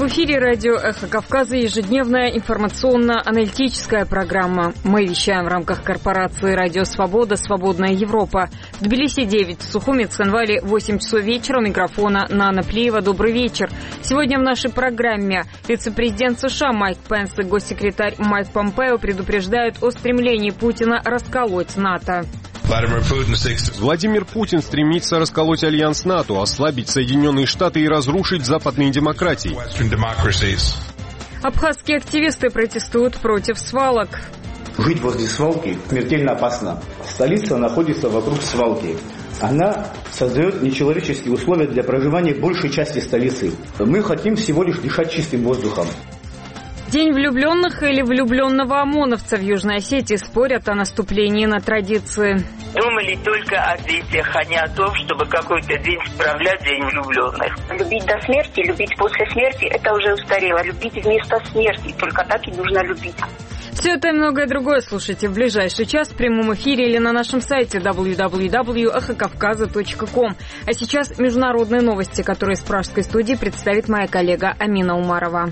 эфире радио «Эхо Кавказа» ежедневная информационно-аналитическая программа. Мы вещаем в рамках корпорации «Радио Свобода. Свободная Европа». В Тбилиси 9, в Сухуми, Цхинвале 8 часов вечера. У микрофона Нана Плиева. Добрый вечер. Сегодня в нашей программе вице-президент США Майк Пенс и госсекретарь Майк Помпео предупреждают о стремлении Путина расколоть НАТО. Владимир Путин стремится расколоть альянс НАТО, ослабить Соединенные Штаты и разрушить западные демократии. Абхазские активисты протестуют против свалок. Жить возле свалки смертельно опасно. Столица находится вокруг свалки. Она создает нечеловеческие условия для проживания большей части столицы. Мы хотим всего лишь дышать чистым воздухом. День влюбленных или влюбленного ОМОНовца в Южной Осетии спорят о наступлении на традиции. Думали только о детях, а не о том, чтобы какой-то день справлять День влюбленных. Любить до смерти, любить после смерти – это уже устарело. Любить вместо смерти, только так и нужно любить. Все это и многое другое слушайте в ближайший час в прямом эфире или на нашем сайте www.эхокавказа.ком. А сейчас международные новости, которые из пражской студии представит моя коллега Амина Умарова.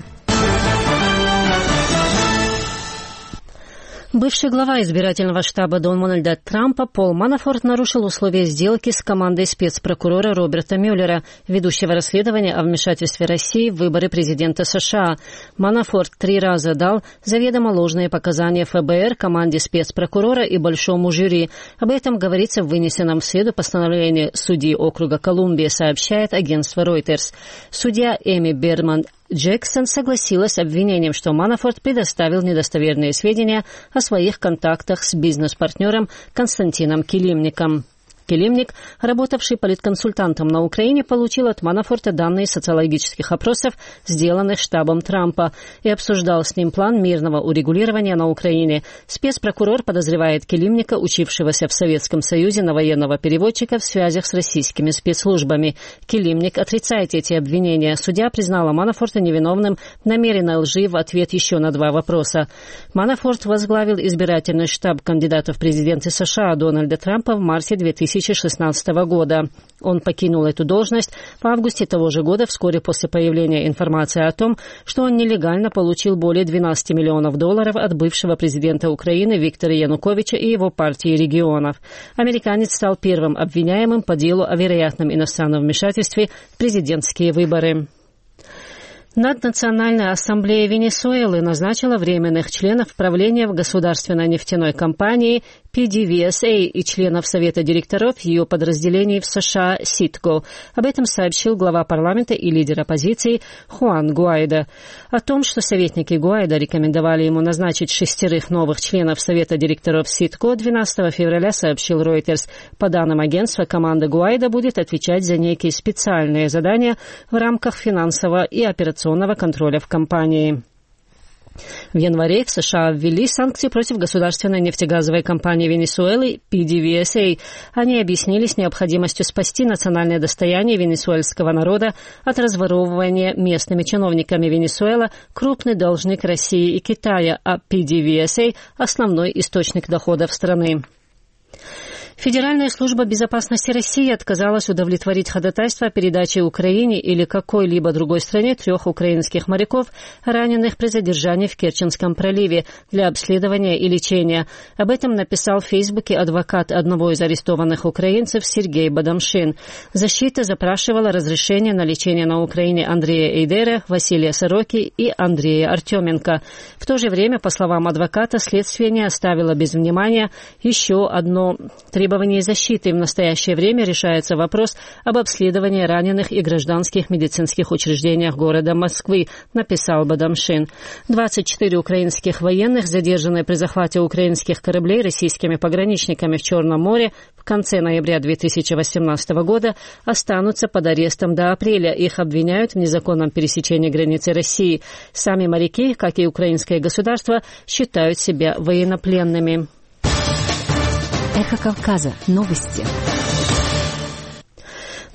Бывший глава избирательного штаба Дональда Трампа Пол Манафорт нарушил условия сделки с командой спецпрокурора Роберта Мюллера, ведущего расследование о вмешательстве России в выборы президента США. Манафорт 3 раза дал заведомо ложные показания ФБР, команде спецпрокурора и большому жюри. Об этом говорится в вынесенном в среду постановлении судьи округа Колумбия, сообщает агентство Reuters. Судья Эми Берман Джексон согласилась с обвинением, что Манафорт предоставил недостоверные сведения о своих контактах с бизнес-партнером Константином Килимником. Килимник, работавший политконсультантом на Украине, получил от Манафорта данные социологических опросов, сделанных штабом Трампа, и обсуждал с ним план мирного урегулирования на Украине. Спецпрокурор подозревает Килимника, учившегося в Советском Союзе на военного переводчика, в связях с российскими спецслужбами. Килимник отрицает эти обвинения. Судья признала Манафорта невиновным намеренной лжи в ответ еще на 2 вопроса. Манафорт возглавил избирательный штаб кандидата в президенты США Дональда Трампа в марте 2016 года. Он покинул эту должность в августе того же года, вскоре после появления информации о том, что он нелегально получил более $12 миллионов от бывшего президента Украины Виктора Януковича и его партии регионов. Американец стал первым обвиняемым по делу о вероятном иностранном вмешательстве в президентские выборы. Наднациональная ассамблея Венесуэлы назначила временных членов правления в государственной нефтяной компании PDVSA и членов Совета директоров ее подразделений в США Ситко. Об этом сообщил глава парламента и лидер оппозиции Хуан Гуайдо. О том, что советники Гуайдо рекомендовали ему назначить 6 новых членов Совета директоров Ситко, 12 февраля сообщил Reuters. По данным агентства, команда Гуайдо будет отвечать за некие специальные задания в рамках финансового и операционного контроля в компании. В январе в США ввели санкции против государственной нефтегазовой компании Венесуэлы PDVSA. Они объяснились необходимостью спасти национальное достояние венесуэльского народа от разворовывания местными чиновниками. Венесуэла – крупный должник России и Китая, а PDVSA – основной источник доходов страны. Федеральная служба безопасности России отказалась удовлетворить ходатайство о передаче Украине или какой-либо другой стране 3 украинских моряков, раненых при задержании в Керченском проливе, для обследования и лечения. Об этом написал в Фейсбуке адвокат одного из арестованных украинцев Сергей Бадамшин. Защита запрашивала разрешение на лечение на Украине Андрея Эйдера, Василия Сороки и Андрея Артеменко. В то же время, по словам адвоката, следствие не оставило без внимания еще одно требование защиты. В настоящее время решается вопрос об обследовании раненых и гражданских медицинских учреждениях города Москвы, написал Бадамшин. 24 украинских военных, задержанные при захвате украинских кораблей российскими пограничниками в Черном море в конце ноября 2018 года, останутся под арестом до апреля. Их обвиняют в незаконном пересечении границы России. Сами моряки, как и украинское государство, считают себя военнопленными. Эхо Кавказа. Новости.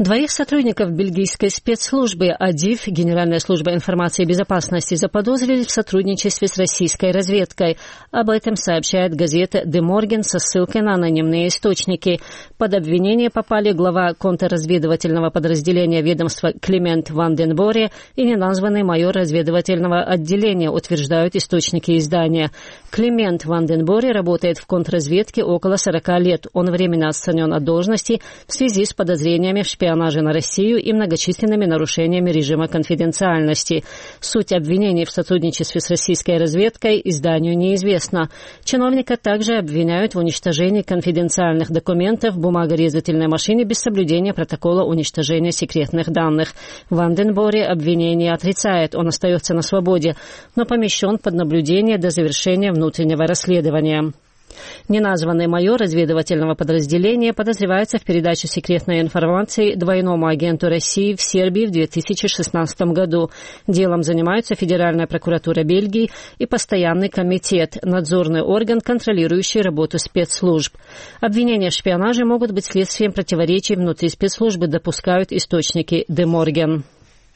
Двоих сотрудников бельгийской спецслужбы АДИФ, Генеральная служба информации и безопасности, заподозрили в сотрудничестве с российской разведкой. Об этом сообщает газета «Де Морген» со ссылкой на анонимные источники. Под обвинение попали глава контрразведывательного подразделения ведомства Климент Ван ден Боре и неназванный майор разведывательного отделения, утверждают источники издания. Климент Ван ден Боре работает в контрразведке около 40 лет. Он временно отстранен от должности в связи с подозрениями в шпионаже на Россию и многочисленными нарушениями режима конфиденциальности. Суть обвинений в сотрудничестве с российской разведкой изданию неизвестна. Чиновника также обвиняют в уничтожении конфиденциальных документов в бумагорезательной машине без соблюдения протокола уничтожения секретных данных. Ван ден Боре обвинение отрицает, он остается на свободе, но помещен под наблюдение до завершения внутреннего расследования. Неназванный майор разведывательного подразделения подозревается в передаче секретной информации двойному агенту России в Сербии в 2016 году. Делом занимаются Федеральная прокуратура Бельгии и Постоянный комитет, надзорный орган, контролирующий работу спецслужб. Обвинения в шпионаже могут быть следствием противоречий внутри спецслужбы, допускают источники Де Морген.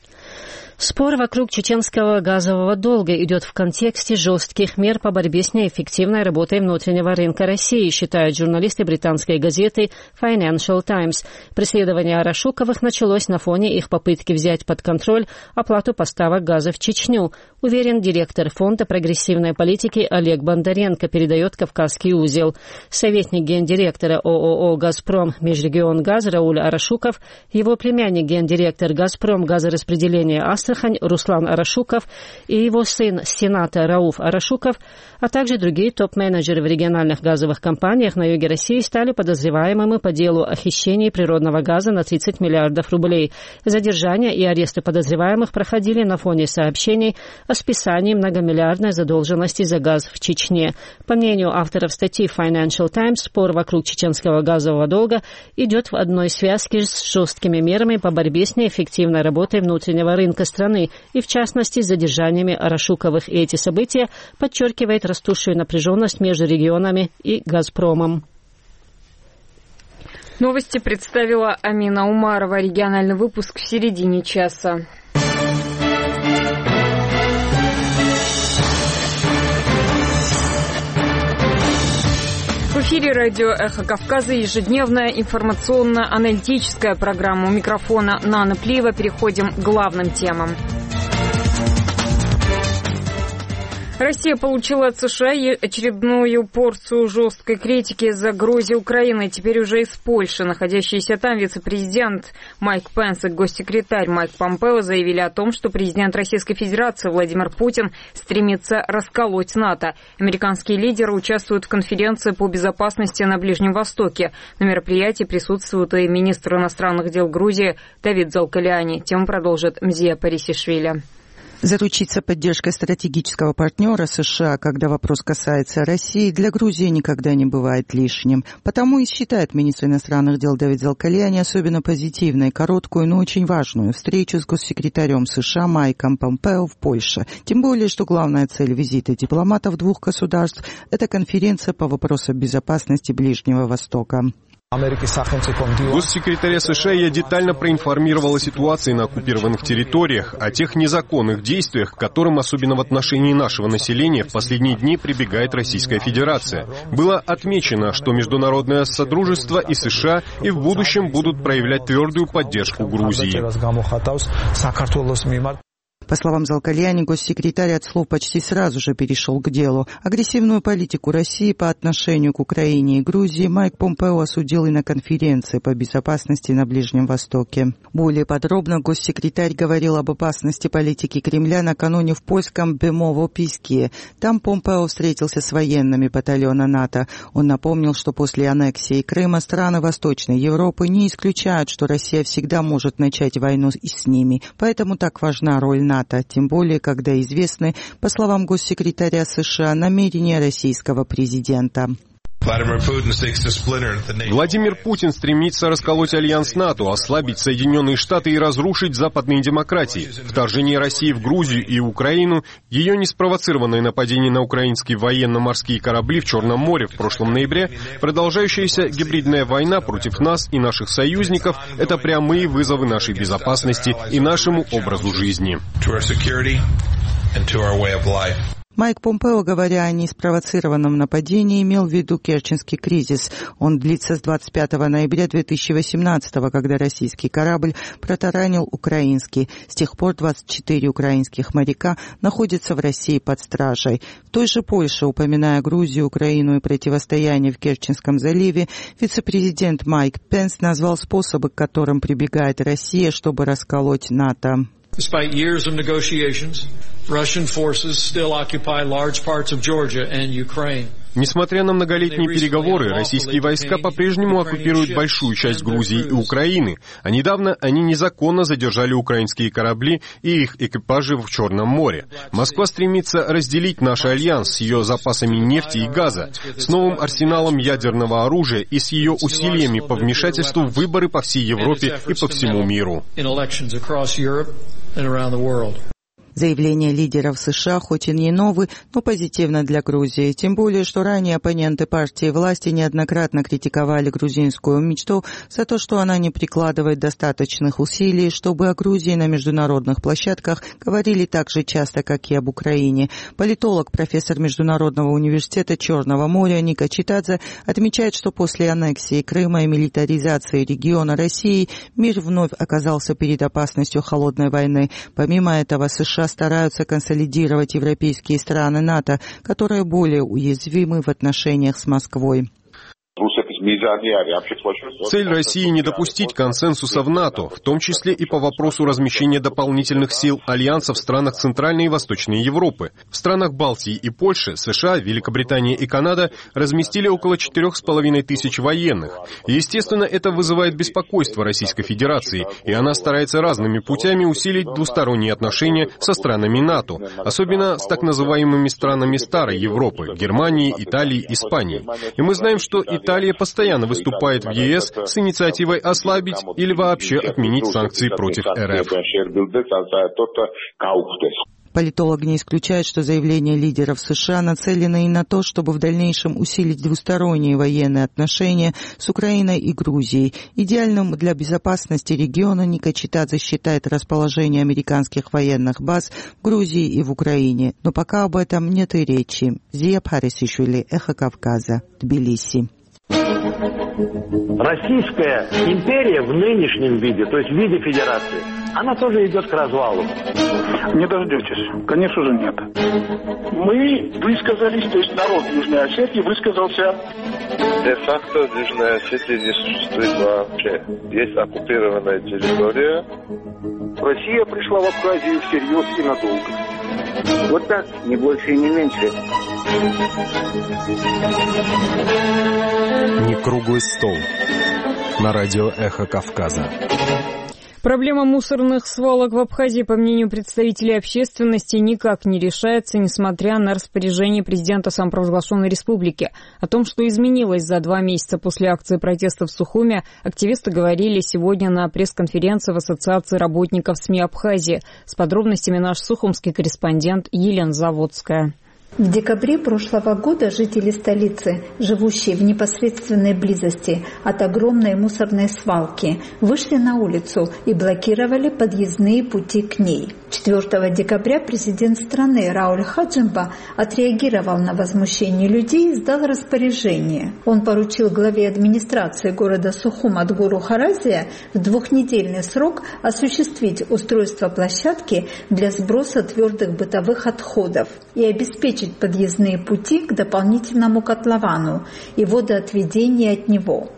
Спор вокруг чеченского газового долга идет в контексте жестких мер по борьбе с неэффективной работой внутреннего рынка России, считают журналисты британской газеты Financial Times. Преследование Арашуковых началось на фоне их попытки взять под контроль оплату поставок газа в Чечню, уверен директор фонда прогрессивной политики Олег Бондаренко, передает Кавказский узел. Советник гендиректора ООО «Газпром» Межрегионгаз Рауль Арашуков, его племянник гендиректор «Газпром» газораспределения Астрахань Руслан Арашуков и его сын сената Рауф Арашуков, а также другие топ-менеджеры в региональных газовых компаниях на юге России стали подозреваемыми по делу о хищении природного газа на 30 миллиардов рублей. Задержания и аресты подозреваемых проходили на фоне сообщений о списании многомиллиардной задолженности за газ в Чечне. По мнению авторов статьи Financial Times, спор вокруг чеченского газового долга идет в одной связке с жесткими мерами по борьбе с неэффективной работой внутреннего рынка страны и, в частности, с задержаниями Арашуковых. И эти события подчеркивают растущую напряженность между регионами и «Газпромом». Новости представила Амина Умарова. Региональный выпуск в середине часа. В эфире радио «Эхо Кавказа» ежедневная информационно-аналитическая программа. У микрофона Нана Плиева. Переходим к главным темам. Россия получила от США очередную порцию жесткой критики за угрозы Украины. Теперь уже из Польши. Находящийся там вице-президент Майк Пенс и госсекретарь Майк Помпео заявили о том, что президент Российской Федерации Владимир Путин стремится расколоть НАТО. Американские лидеры участвуют в конференции по безопасности на Ближнем Востоке. На мероприятии присутствует и министр иностранных дел Грузии Давид Залкаляни. Тему продолжит Мзия Парисишвили. Заручиться поддержкой стратегического партнера США, когда вопрос касается России, для Грузии никогда не бывает лишним. Потому и считает министр иностранных дел Давид Залкаляни особенно позитивной, короткую, но очень важную встречу с госсекретарем США Майком Помпео в Польше. Тем более, что главная цель визита дипломатов двух государств – это конференция по вопросам безопасности Ближнего Востока. Госсекретаря США я детально проинформировал о ситуации на оккупированных территориях, о тех незаконных действиях, к которым, особенно в отношении нашего населения, в последние дни прибегает Российская Федерация. Было отмечено, что международное содружество и США и в будущем будут проявлять твердую поддержку Грузии. По словам Залкаляни, госсекретарь от слов почти сразу же перешел к делу. Агрессивную политику России по отношению к Украине и Грузии Майк Помпео осудил и на конференции по безопасности на Ближнем Востоке. Более подробно госсекретарь говорил об опасности политики Кремля накануне в польском Бемово-Писке. Там Помпео встретился с военными батальона НАТО. Он напомнил, что после аннексии Крыма страны Восточной Европы не исключают, что Россия всегда может начать войну и с ними. Поэтому так важна роль НАТО. Тем более, когда известны, по словам госсекретаря США, намерения российского президента. Владимир Путин стремится расколоть альянс НАТО, ослабить Соединенные Штаты и разрушить западные демократии. Вторжение России в Грузию и Украину, ее неспровоцированное нападение на украинские военно-морские корабли в Черном море в прошлом ноябре, продолжающаяся гибридная война против нас и наших союзников – это прямые вызовы нашей безопасности и нашему образу жизни. Майк Помпео, говоря о неспровоцированном нападении, имел в виду Керченский кризис. Он длится с 25 ноября 2018, когда российский корабль протаранил украинский. С тех пор 24 украинских моряка находятся в России под стражей. В той же Польше, упоминая Грузию, Украину и противостояние в Керченском заливе, вице-президент Майк Пенс назвал способы, к которым прибегает Россия, чтобы расколоть НАТО. Despite years of negotiations, Russian forces still occupy large parts of Georgia and Ukraine. Несмотря на многолетние переговоры, российские войска по-прежнему оккупируют большую часть Грузии и Украины, а недавно они незаконно задержали украинские корабли и их экипажи в Черном море. Москва стремится разделить наш альянс с ее запасами нефти и газа, с новым арсеналом ядерного оружия и с ее усилиями по вмешательству в выборы по всей Европе и по всему миру. Заявление лидеров США хоть и не новые, но позитивно для Грузии. Тем более, что ранее оппоненты партии власти неоднократно критиковали грузинскую мечту за то, что она не прикладывает достаточных усилий, чтобы о Грузии на международных площадках говорили так же часто, как и об Украине. Политолог, профессор Международного университета Черного моря Ника Читадзе отмечает, что после аннексии Крыма и милитаризации региона России мир вновь оказался перед опасностью холодной войны. Помимо этого, США стараются консолидировать европейские страны НАТО, которые более уязвимы в отношениях с Москвой. Цель России – не допустить консенсуса в НАТО, в том числе и по вопросу размещения дополнительных сил Альянса в странах Центральной и Восточной Европы. В странах Балтии и Польши, США, Великобритания и Канада разместили около 4,5 тысяч военных. И, естественно, это вызывает беспокойство Российской Федерации, и она старается разными путями усилить двусторонние отношения со странами НАТО, особенно с так называемыми странами Старой Европы – Германией, Италией, Испанией. И мы знаем, что Италия постоянно выступает в ЕС с инициативой ослабить или вообще отменить санкции против РФ. Политолог не исключает, что заявления лидеров США нацелены и на то, чтобы в дальнейшем усилить двусторонние военные отношения с Украиной и Грузией. Идеальным для безопасности региона Ника Читадзе считает расположение американских военных баз в Грузии и в Украине. Но пока об этом нет и речи. Зия Парисишвили, Эхо Кавказа, Тбилиси. Российская империя в нынешнем виде, то есть в виде федерации, она тоже идет к развалу. Не дождетесь. Конечно же, нет. Мы высказались, то есть народ Южной Осетии высказался. Де-факто Южная Осетия не существует вообще. Есть оккупированная территория. Россия пришла в Абхазию всерьез и надолго. Вот так, не больше и не меньше. Не круглый стол. На радио «Эхо Кавказа». Проблема мусорных свалок в Абхазии, по мнению представителей общественности, никак не решается, несмотря на распоряжение президента самопровозглашенной республики. О том, что изменилось за 2 месяца после акции протеста в Сухуме, активисты говорили сегодня на пресс-конференции в Ассоциации работников СМИ Абхазии. С подробностями наш сухумский корреспондент Елена Заводская. В декабре прошлого года жители столицы, живущие в непосредственной близости от огромной мусорной свалки, вышли на улицу и блокировали подъездные пути к ней. 4 декабря президент страны Рауль Хаджимба отреагировал на возмущение людей и издал распоряжение. Он поручил главе администрации города Сухум Адгуру Харазия в 2-недельный срок осуществить устройство площадки для сброса твердых бытовых отходов и обеспечить подъездные пути к дополнительному котловану и водоотведение от него.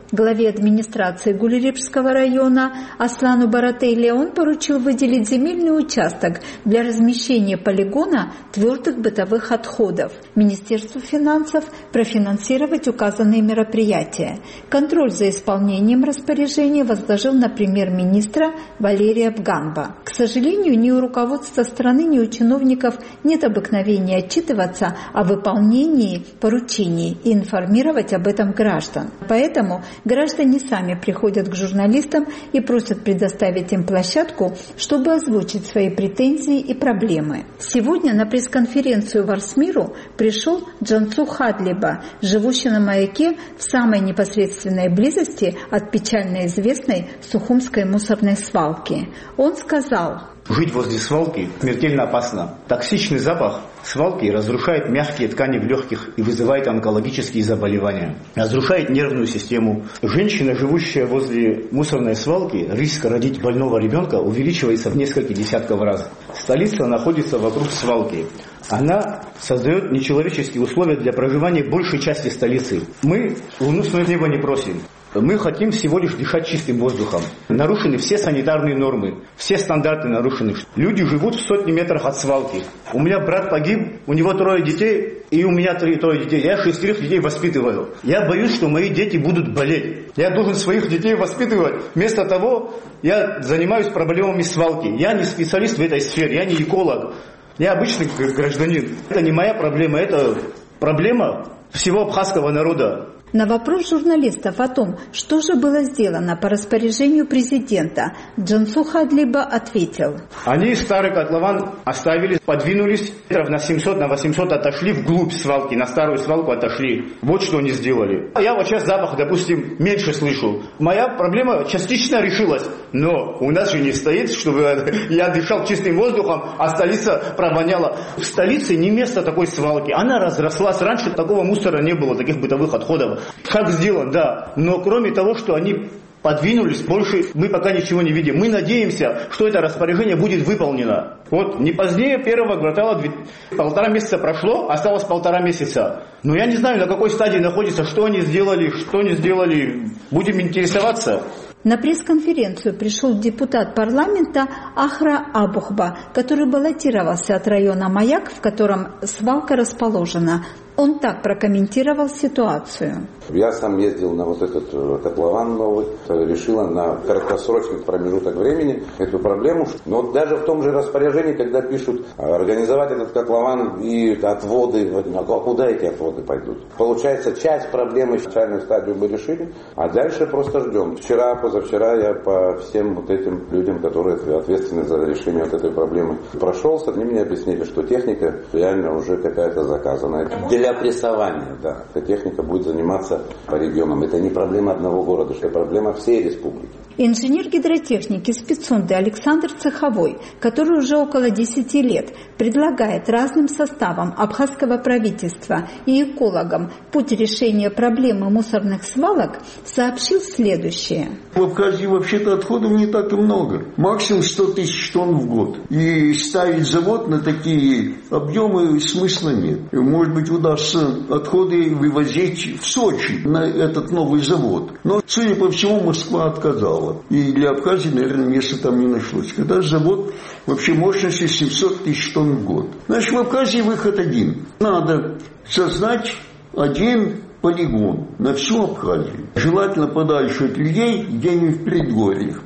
Главе администрации Гулеребского района Аслану Барателли он поручил выделить земельный участок для размещения полигона твердых бытовых отходов. Министерству финансов профинансировать указанные мероприятия. Контроль за исполнением распоряжения возложил на премьер-министра Валерия Бганба. К сожалению, ни у руководства страны, ни у чиновников нет обыкновения отчитываться о выполнении поручений и информировать об этом граждан. Поэтому граждане сами приходят к журналистам и просят предоставить им площадку, чтобы озвучить свои претензии и проблемы. Сегодня на пресс-конференцию в Арсмиру пришел Джансу Хадлиба, живущий на маяке в самой непосредственной близости от печально известной Сухумской мусорной свалки. Он сказал: «Жить возле свалки смертельно опасно. Токсичный запах свалки разрушает мягкие ткани в легких и вызывает онкологические заболевания. Разрушает нервную систему. Женщина, живущая возле мусорной свалки, риск родить больного ребенка увеличивается в несколько десятков раз. Столица находится вокруг свалки. Она создает нечеловеческие условия для проживания большей части столицы. Мы луну с неба не просим. Мы хотим всего лишь дышать чистым воздухом. Нарушены все санитарные нормы, все стандарты нарушены. Люди живут в сотни метрах от свалки. У меня брат погиб, у него 3 детей, и у меня 3 детей. Я 6 детей воспитываю. Я боюсь, что мои дети будут болеть. Я должен своих детей воспитывать. Вместо того я занимаюсь проблемами свалки. Я не специалист в этой сфере, я не эколог. Я обычный гражданин. Это не моя проблема, это проблема всего абхазского народа. На вопрос журналистов о том, что же было сделано по распоряжению президента, Джансу Хадлиба ответил: они старый котлован оставили, подвинулись метров на 700, на 800 отошли вглубь свалки, на старую свалку отошли. Вот что они сделали. Я вот сейчас запах, допустим, меньше слышу. Моя проблема частично решилась, но у нас же не стоит, чтобы я дышал чистым воздухом, а столица провоняла. В столице не место такой свалки. Она разрослась. Раньше такого мусора не было, таких бытовых отходов. Шаг сделан, да, но кроме того, что они подвинулись, больше мы пока ничего не видим. Мы надеемся, что это распоряжение будет выполнено. Вот не позднее 1 квартала, 1,5 месяца прошло, осталось 1,5 месяца. Но я не знаю, на какой стадии находится, что они сделали, что не сделали. Будем интересоваться. На пресс-конференцию пришел депутат парламента Ахра Абухба, который баллотировался от района Маяк, в котором свалка расположена. Он так прокомментировал ситуацию. Я сам ездил на вот этот котлован новый, решила на краткосрочный промежуток времени эту проблему. Но даже в том же распоряжении, когда пишут организовать этот котлован и отводы, а куда эти отводы пойдут? Получается, часть проблемы в начальную стадию мы решили, а дальше просто ждем. Вчера, позавчера я по всем вот этим людям, которые ответственны за решение вот этой проблемы, прошелся, они мне объяснили, что техника реально уже какая-то заказанная. Для прессования, да. Эта техника будет заниматься по регионам. Это не проблема одного города, это проблема всей республики. Инженер гидротехники спецунды Александр Цеховой, который уже около 10 лет предлагает разным составам абхазского правительства и экологам путь решения проблемы мусорных свалок, сообщил следующее. В Абхазии вообще-то отходов не так и много. Максимум 100 тысяч тонн в год. И ставить завод на такие объемы смысла нет. Может быть, удастся отходы вывозить в Сочи на этот новый завод. Но, судя по всему, Москва отказала. И для Абхазии, наверное, места там не нашлось. Когда завод вообще мощностью 700 тысяч тонн в год. Значит, в Абхазии выход один. Надо создать один полигон на всю Абхазию. Желательно подальше от людей, где-нибудь в предгорьях.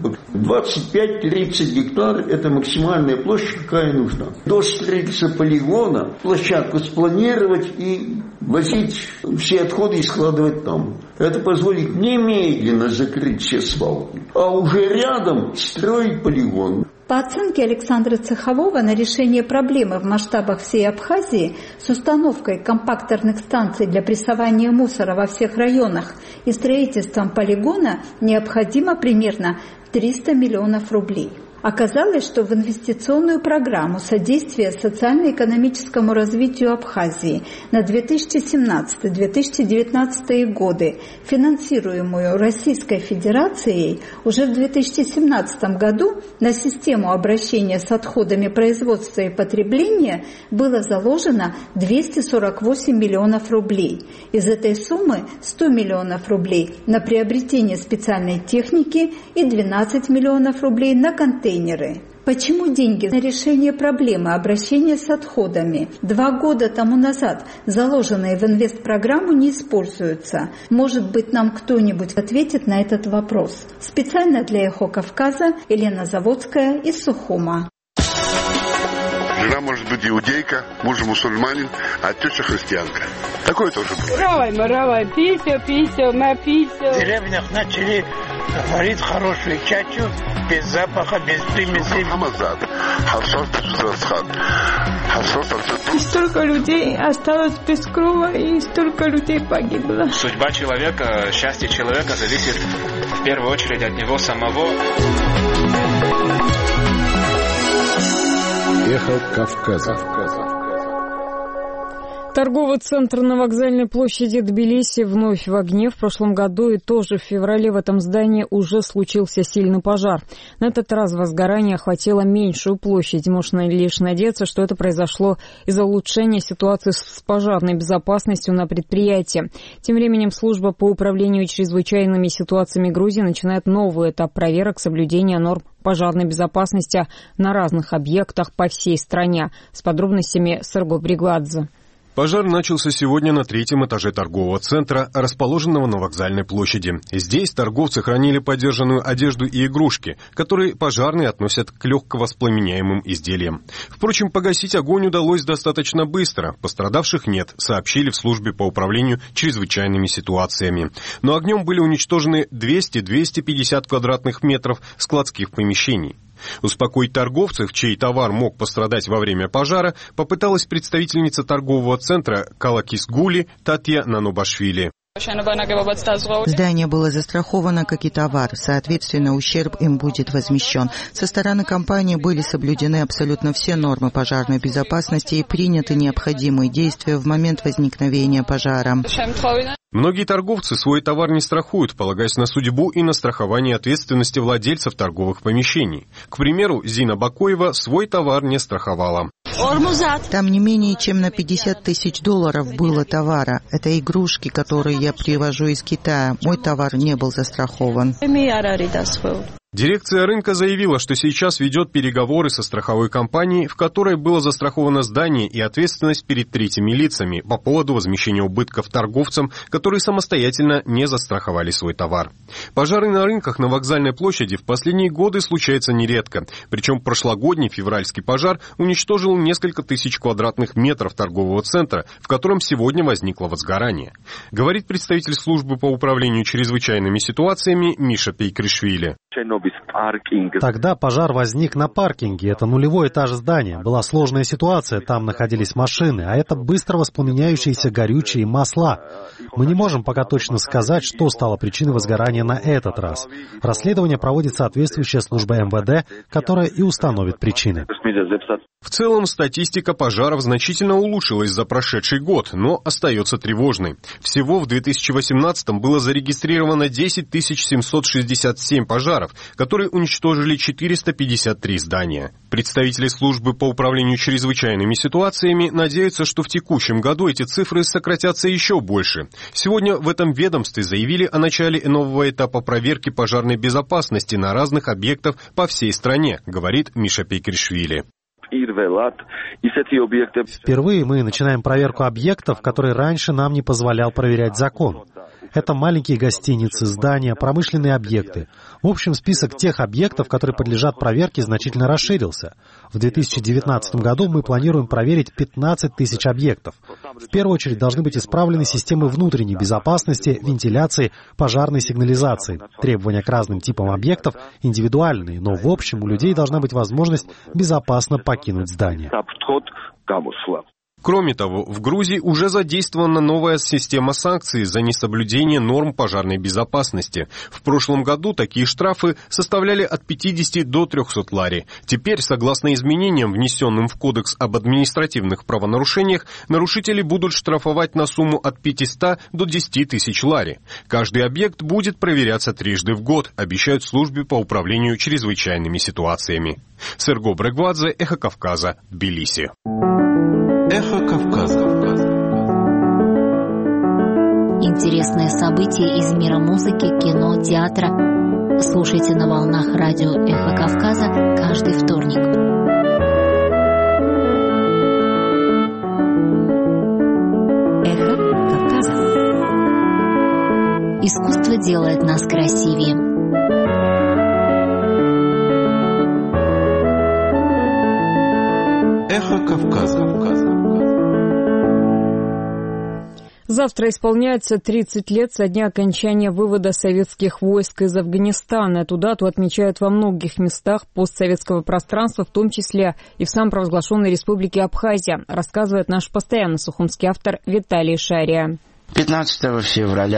25-30 гектар – это максимальная площадь, какая нужна. До строительства полигона площадку спланировать и возить все отходы и складывать там. Это позволит немедленно закрыть все свалки, а уже рядом строить полигон. По оценке Александра Цехового, на решение проблемы в масштабах всей Абхазии с установкой компакторных станций для прессования мусора во всех районах и строительством полигона необходимо примерно 300 миллионов рублей. Оказалось, что в инвестиционную программу содействия социально-экономическому развитию Абхазии на 2017-2019 годы, финансируемую Российской Федерацией, уже в 2017 году на систему обращения с отходами производства и потребления было заложено 248 миллионов рублей. Из этой суммы 100 миллионов рублей на приобретение специальной техники и 12 миллионов рублей на контейнеры. Почему деньги на решение проблемы обращения с отходами 2 года тому назад, заложенные в инвестпрограмму, не используются? Может быть, нам кто-нибудь ответит на этот вопрос. Специально для «Эхо Кавказа» Елена Заводская из Сухума. Жена может быть иудейка, муж мусульманин, а теща христианка. Такое тоже бывает. Равай, писю, на писю. В деревнях начали варить хорошую чачу, без запаха, без примесей. И столько людей осталось без крова, и столько людей погибло. Судьба человека, счастье человека зависит в первую очередь от него самого. Эхо Кавказа. Торговый центр на вокзальной площади Тбилиси вновь в огне. В прошлом году и тоже в феврале в этом здании уже случился сильный пожар. На этот раз возгорание охватило меньшую площадь. Можно лишь надеяться, что это произошло из-за улучшения ситуации с пожарной безопасностью на предприятии. Тем временем служба по управлению чрезвычайными ситуациями Грузии начинает новый этап проверок соблюдения норм пожарной безопасности на разных объектах по всей стране. С подробностями Сарго Бригладзе. Пожар начался сегодня на 3-м этаже торгового центра, расположенного на вокзальной площади. Здесь торговцы хранили подержанную одежду и игрушки, которые пожарные относят к легко воспламеняемым изделиям. Впрочем, погасить огонь удалось достаточно быстро. Пострадавших нет, сообщили в службе по управлению чрезвычайными ситуациями. Но огнем были уничтожены 200-250 квадратных метров складских помещений. Успокоить торговцев, чей товар мог пострадать во время пожара, попыталась представительница торгового центра Калакис-Гули Татья Нанубашвили. Здание было застраховано, как и товар, соответственно, ущерб им будет возмещен. Со стороны компании были соблюдены абсолютно все нормы пожарной безопасности и приняты необходимые действия в момент возникновения пожара. Многие торговцы свой товар не страхуют, полагаясь на судьбу и на страхование ответственности владельцев торговых помещений. К примеру, Зина Бакоева свой товар не страховала. Там не менее чем на $50 тысяч было товара. Это игрушки, которые я привожу из Китая. Мой товар не был застрахован. Дирекция рынка заявила, что сейчас ведет переговоры со страховой компанией, в которой было застраховано здание и ответственность перед третьими лицами по поводу возмещения убытков торговцам, которые самостоятельно не застраховали свой товар. Пожары на рынках на вокзальной площади в последние годы случаются нередко. Причем прошлогодний февральский пожар уничтожил несколько тысяч квадратных метров торгового центра, в котором сегодня возникло возгорание. Говорит представитель службы по управлению чрезвычайными ситуациями Миша Пейкришвили. Тогда пожар возник на паркинге. Это нулевой этаж здания. Была сложная ситуация, там находились машины, а это быстро воспламеняющиеся горючие масла. Мы не можем пока точно сказать, что стало причиной возгорания на этот раз. Расследование проводит соответствующая служба МВД, которая и установит причины. В целом, статистика пожаров значительно улучшилась за прошедший год, но остается тревожной. Всего в 2018-м было зарегистрировано 10 767 пожаров, которые уничтожили 453 здания. Представители службы по управлению чрезвычайными ситуациями надеются, что в текущем году эти цифры сократятся еще больше. Сегодня в этом ведомстве заявили о начале нового этапа проверки пожарной безопасности на разных объектах по всей стране, говорит Миша Пейкришвили. Впервые мы начинаем проверку объектов, которые раньше нам не позволял проверять закон. Это маленькие гостиницы, здания, промышленные объекты. В общем, список тех объектов, которые подлежат проверке, значительно расширился. В 2019 году мы планируем проверить 15 тысяч объектов. В первую очередь должны быть исправлены системы внутренней безопасности, вентиляции, пожарной сигнализации. Требования к разным типам объектов индивидуальные, но в общем у людей должна быть возможность безопасно покинуть здание. Кроме того, в Грузии уже задействована новая система санкций за несоблюдение норм пожарной безопасности. В прошлом году такие штрафы составляли от 50 до 300 лари. Теперь, согласно изменениям, внесенным в Кодекс об административных правонарушениях, нарушители будут штрафовать на сумму от 500 до 10 тысяч лари. Каждый объект будет проверяться трижды в год, обещают в службе по управлению чрезвычайными ситуациями. Серго Брегвадзе, Эхо Кавказа, Тбилиси. Эхо Кавказа. Интересные события из мира музыки, кино, театра. Слушайте на волнах радио Эхо Кавказа каждый вторник. Эхо Кавказа. Искусство делает нас красивее. Эхо Кавказа. Завтра исполняется 30 лет со дня окончания вывода советских войск из Афганистана. Эту дату отмечают во многих местах постсоветского пространства, в том числе и в самопровозглашенной республике Абхазия, рассказывает наш постоянный сухумский автор Виталий Шария. 15 февраля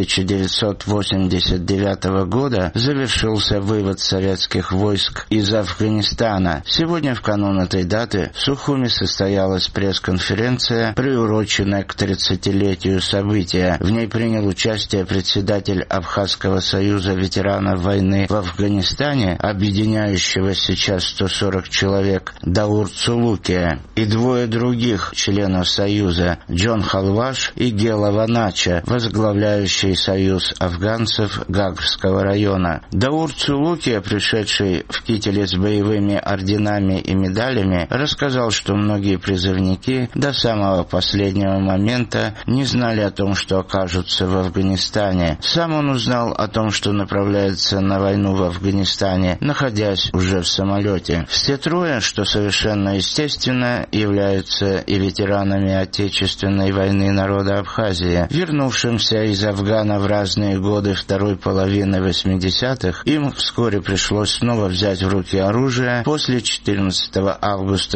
1989 года завершился вывод советских войск из Афганистана. Сегодня, в канун этой даты, в Сухуми состоялась пресс-конференция, приуроченная к 30-летию события. В ней принял участие председатель Абхазского союза ветеранов войны в Афганистане, объединяющего сейчас 140 человек, Даур Цулукия, и двое других членов союза, Джон Халваш и Гела Ванача, возглавляющий союз афганцев Гагрского района. Даур Цулукия, пришедший в кителе с боевыми орденами и медалями, рассказал, что многие призывники до самого последнего момента не знали о том, что окажутся в Афганистане. Сам он узнал о том, что направляется на войну в Афганистане, находясь уже в самолете. Все трое, что совершенно естественно, являются и ветеранами Отечественной войны народа Абхазии. Вернувшимся из Афгана в разные годы второй половины 80-х, им вскоре пришлось снова взять в руки оружие после 14 августа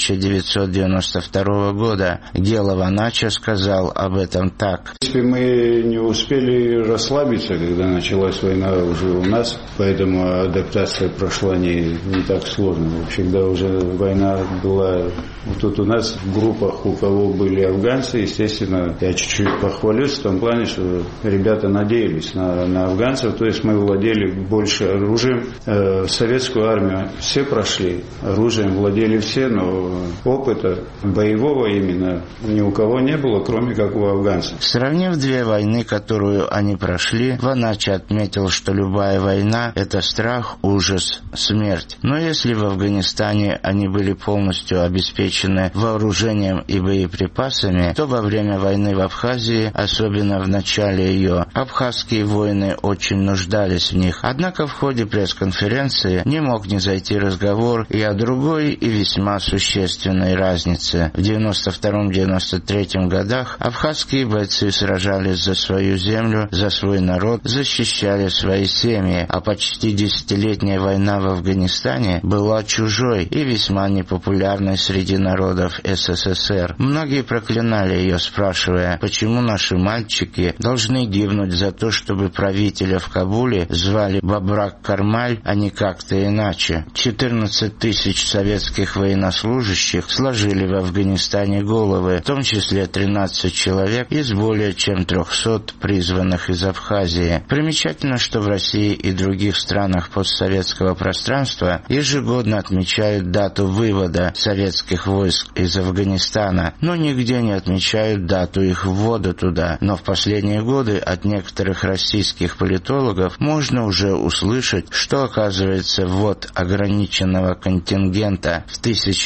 1992 года. Гела Ванача сказал об этом так. Если мы не успели расслабиться, когда началась война уже у нас, поэтому адаптация прошла не так сложно. Всегда уже война была тут у нас в группах, у кого были афганцы, естественно, я чуть-чуть похвалюсь в том плане, что ребята надеялись на афганцев, то есть мы владели больше оружием. Советскую армию все прошли, оружием владели все, но опыта боевого именно ни у кого не было, кроме как у афганцев. Сравнив две войны, которую они прошли, Ванача отметил, что любая война – это страх, ужас, смерть. Но если в Афганистане они были полностью обеспечены вооружением и боеприпасами, то во время войны в Абхазии, особенно в начале ее, абхазские воины очень нуждались в них. Однако в ходе пресс-конференции не мог не зайти разговор и о другой и весьма существенной разнице. В 92-93 годах абхазские бойцы сражались за свою землю, за свой народ, защищали свои семьи, а почти десятилетняя война в Афганистане была чужой и весьма непопулярной среди народов СССР. Многие проклинали ее, спрашивая, почему наши мальчики должны гибнуть за то, чтобы правителя в Кабуле звали Бабрак Кармаль, а не как-то иначе. 14 тысяч советских военнослужащих сложили в Афганистане головы, в том числе 13 человек из более чем 300 призванных из Абхазии. Примечательно, что в России и других странах постсоветского пространства ежегодно отмечают дату вывода советских войск из Афганистана, но нигде не отмечают дату их ввода туда. Но в последние годы от некоторых российских политологов можно уже услышать, что, оказывается, ввод ограниченного контингента в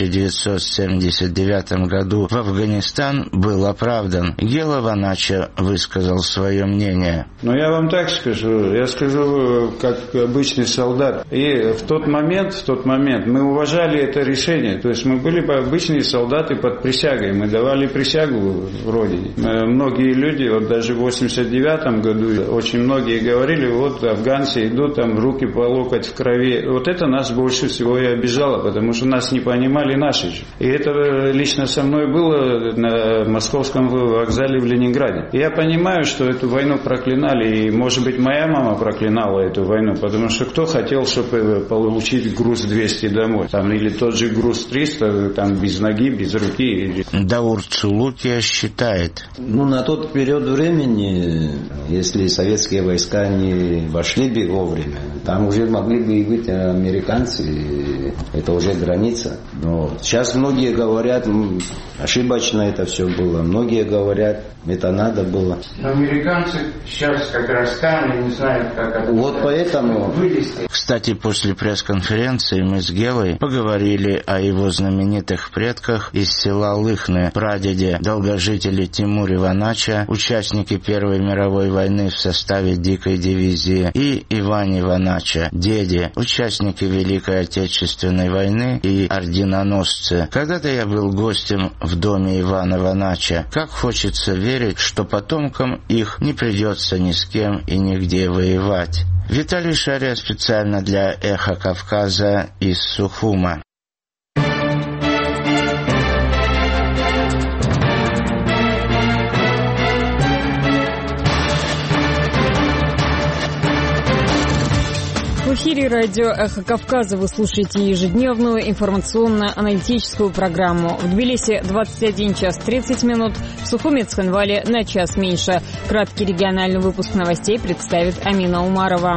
1979 году в Афганистан был оправдан. Гела Ванача высказал свое мнение. Но я вам так скажу, я скажу как обычный солдат. И в тот момент мы уважали это решение. То есть мы были обычные солдаты под присягой, мы давали присягу в Родине. многие люди, вот даже в 89 году, очень многие говорили, вот афганцы идут там руки по локоть в крови. Вот это нас больше всего и обижало, потому что нас не понимали наши же. И это лично со мной было на московском вокзале в Ленинграде. Я понимаю, что эту войну проклинали, и, может быть, моя мама проклинала эту войну, потому что кто хотел, чтобы получить груз 200 домой, там, или тот же груз 300, там, без ноги, без руки. Даур Цулукия считает. На тот период времени, если советские войска не вошли бы вовремя, там уже могли бы и быть американцы, это уже граница. Но сейчас многие говорят, ошибочно это все было, многие говорят, это надо было. Американцы сейчас как раз там и не знают, как это вот поэтому вылезти. Кстати, после пресс-конференции мы с Гелой поговорили о его знаменитых предках из села Лыхны, прадеде, долгожителе Тимуре Ванача, участнике Первой мировой войны в составе дикой дивизии, и Иване Ванача, деде, участнике Великой Отечественной войны и орденоносце. Когда-то я был гостем в доме Ивана Ванача. Как хочется верить, что потомкам их не придется ни с кем и нигде воевать. Виталий Шария специально для «Эхо Кавказа» из Сухума. В эфире радио «Эхо Кавказа» вы слушаете ежедневную информационно-аналитическую программу. В Тбилиси 21 час 30 минут, в Сухуме Цхинвале на час меньше. Краткий региональный выпуск новостей представит Амина Умарова.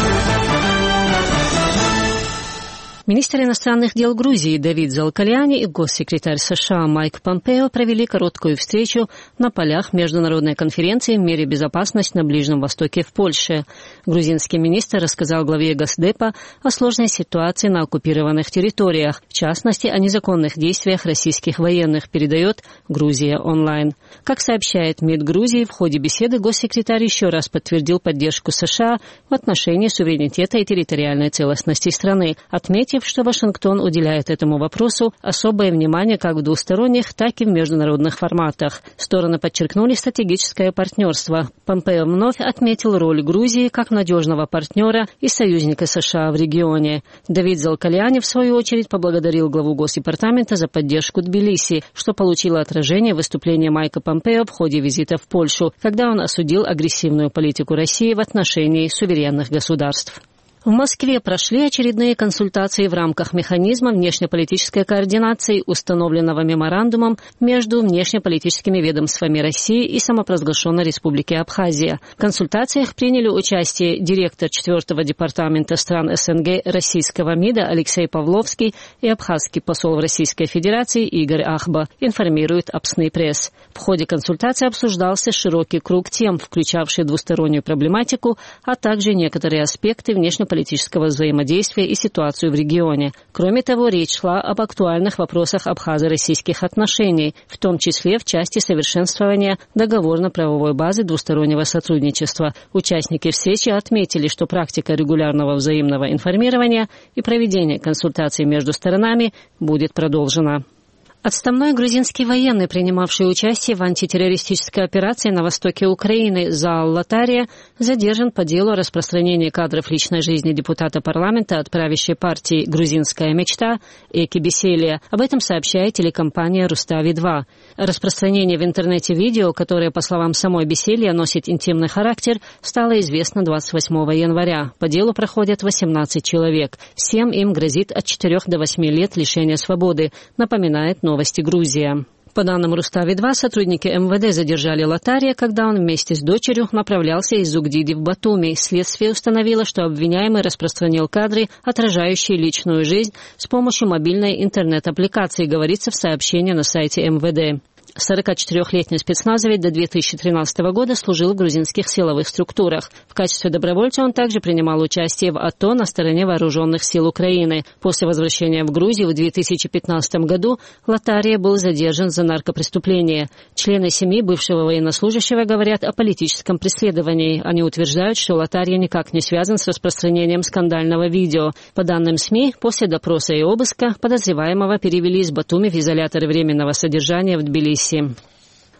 Министр иностранных дел Грузии Давид Залкаляни и госсекретарь США Майк Помпео провели короткую встречу на полях международной конференции в мире безопасности на Ближнем Востоке в Польше. Грузинский министр рассказал главе Госдепа о сложной ситуации на оккупированных территориях, в частности, о незаконных действиях российских военных, передает Грузия онлайн. Как сообщает МИД Грузии, в ходе беседы госсекретарь еще раз подтвердил поддержку США в отношении суверенитета и территориальной целостности страны, отметив, что Вашингтон уделяет этому вопросу особое внимание как в двусторонних, так и в международных форматах. Стороны подчеркнули стратегическое партнерство. Помпео вновь отметил роль Грузии как надежного партнера и союзника США в регионе. Давид Залкаляни, в свою очередь, поблагодарил главу Госдепартамента за поддержку Тбилиси, что получило отражение выступления Майка Помпео в ходе визита в Польшу, когда он осудил агрессивную политику России в отношении суверенных государств. В Москве прошли очередные консультации в рамках механизма внешнеполитической координации, установленного меморандумом между внешнеполитическими ведомствами России и самопровозглашенной Республики Абхазия. В консультациях приняли участие директор 4-го департамента стран СНГ российского МИДа Алексей Павловский и абхазский посол в Российской Федерации Игорь Ахба, информирует Апсный пресс. В ходе консультации обсуждался широкий круг тем, включавший двустороннюю проблематику, а также некоторые аспекты внешнеполитического взаимодействия и ситуацию в регионе. Кроме того, речь шла об актуальных вопросах абхазо-российских отношений, в том числе в части совершенствования договорно-правовой базы двустороннего сотрудничества. Участники встречи отметили, что практика регулярного взаимного информирования и проведения консультаций между сторонами будет продолжена. Отставной грузинский военный, принимавший участие в антитеррористической операции на востоке Украины Заал Латария, задержан по делу о распространении кадров личной жизни депутата парламента от правящей партии «Грузинская мечта» Эки Беселия. Об этом сообщает телекомпания «Рустави-2». Распространение в интернете видео, которое, по словам самой Беселия, носит интимный характер, стало известно 28 января. По делу проходят 18 человек. Всем им грозит от 4 до 8 лет лишения свободы, напоминает «Новости Грузия». По данным Рустави-2, сотрудники МВД задержали Латария, когда он вместе с дочерью направлялся из Угдиди в Батуми. Следствие установило, что обвиняемый распространил кадры, отражающие личную жизнь, с помощью мобильной интернет-аппликации, говорится в сообщении на сайте МВД. 44-летний спецназовец до 2013 года служил в грузинских силовых структурах. В качестве добровольца он также принимал участие в АТО на стороне вооруженных сил Украины. После возвращения в Грузию в 2015 году Латария был задержан за наркопреступление. Члены семьи бывшего военнослужащего говорят о политическом преследовании. Они утверждают, что Латария никак не связан с распространением скандального видео. По данным СМИ, после допроса и обыска подозреваемого перевели из Батуми в изолятор временного содержания в Тбилиси.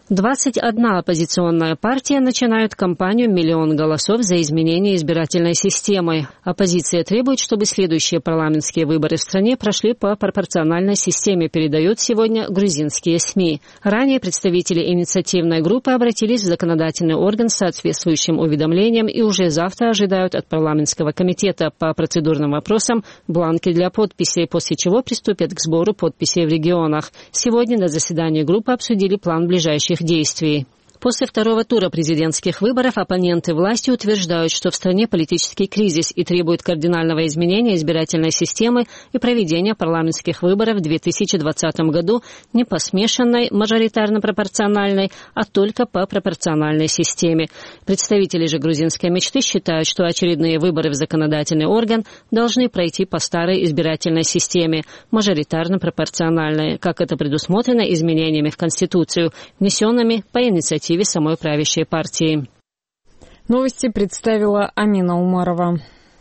21 оппозиционная партия начинают кампанию «Миллион голосов за изменение избирательной системы». Оппозиция требует, чтобы следующие парламентские выборы в стране прошли по пропорциональной системе, передают сегодня грузинские СМИ. Ранее представители инициативной группы обратились в законодательный орган с соответствующим уведомлением и уже завтра ожидают от парламентского комитета по процедурным вопросам бланки для подписей, после чего приступят к сбору подписей в регионах. Сегодня на заседании группы обсудили план ближайших действий. После второго тура президентских выборов оппоненты власти утверждают, что в стране политический кризис и требуют кардинального изменения избирательной системы и проведения парламентских выборов в 2020 году не по смешанной мажоритарно-пропорциональной, а только по пропорциональной системе. Представители же грузинской мечты считают, что очередные выборы в законодательный орган должны пройти по старой избирательной системе, мажоритарно-пропорциональной, как это предусмотрено изменениями в Конституцию, внесенными по инициативе самой правящей партии. Новости представила Амина Умарова.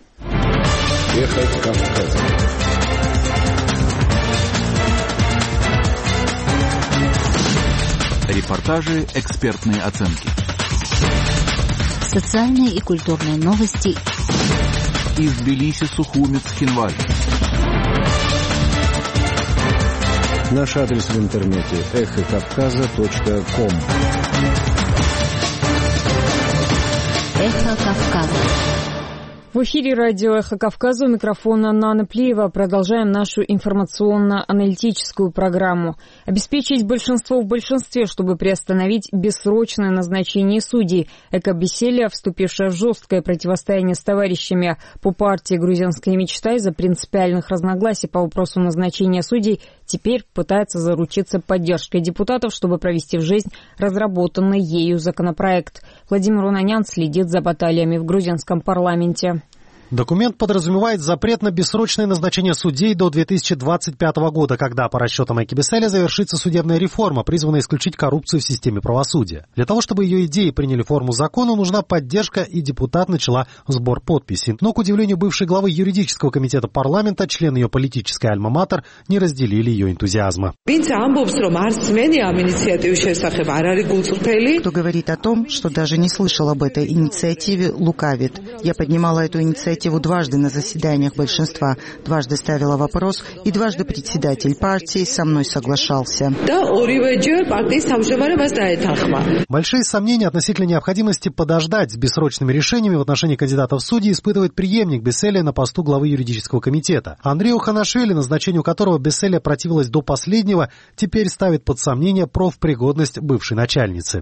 Эхо Кавказа. Репортажи, экспертные оценки. Социальные и культурные новости. Из Тбилиси, Сухуми, Цхинвали. Наш адрес в интернете эхокавказа.ком. Эхо Кавказа. В эфире радио «Эхо Кавказа», у микрофона Нана Плиева. Продолжаем нашу информационно-аналитическую программу. Обеспечить большинство в большинстве, чтобы приостановить бессрочное назначение судей. Эко-Беселия, вступившая в жесткое противостояние с товарищами по партии «Грузинская мечта» из-за принципиальных разногласий по вопросу назначения судей, теперь пытается заручиться поддержкой депутатов, чтобы провести в жизнь разработанный ею законопроект. Владимир Унанян следит за баталиями в грузинском парламенте. Документ подразумевает запрет на бессрочное назначение судей до 2025 года, когда, по расчетам Эки-Беселия, завершится судебная реформа, призванная исключить коррупцию в системе правосудия. Для того, чтобы ее идеи приняли форму закона, нужна поддержка, и депутат начала сбор подписей. Но, к удивлению бывшей главы юридического комитета парламента, члены ее политической альма-матер не разделили ее энтузиазма. Кто говорит о том, что даже не слышал об этой инициативе, лукавит. Я поднимала эту инициативу дважды на заседаниях большинства, дважды ставила вопрос, и дважды председатель партии со мной соглашался. Большие сомнения относительно необходимости подождать с бессрочными решениями в отношении кандидатов в судьи испытывает преемник Беселия на посту главы юридического комитета. Андрей Оханашвили, назначению которого Беселия противилась до последнего, теперь ставит под сомнение профпригодность бывшей начальницы.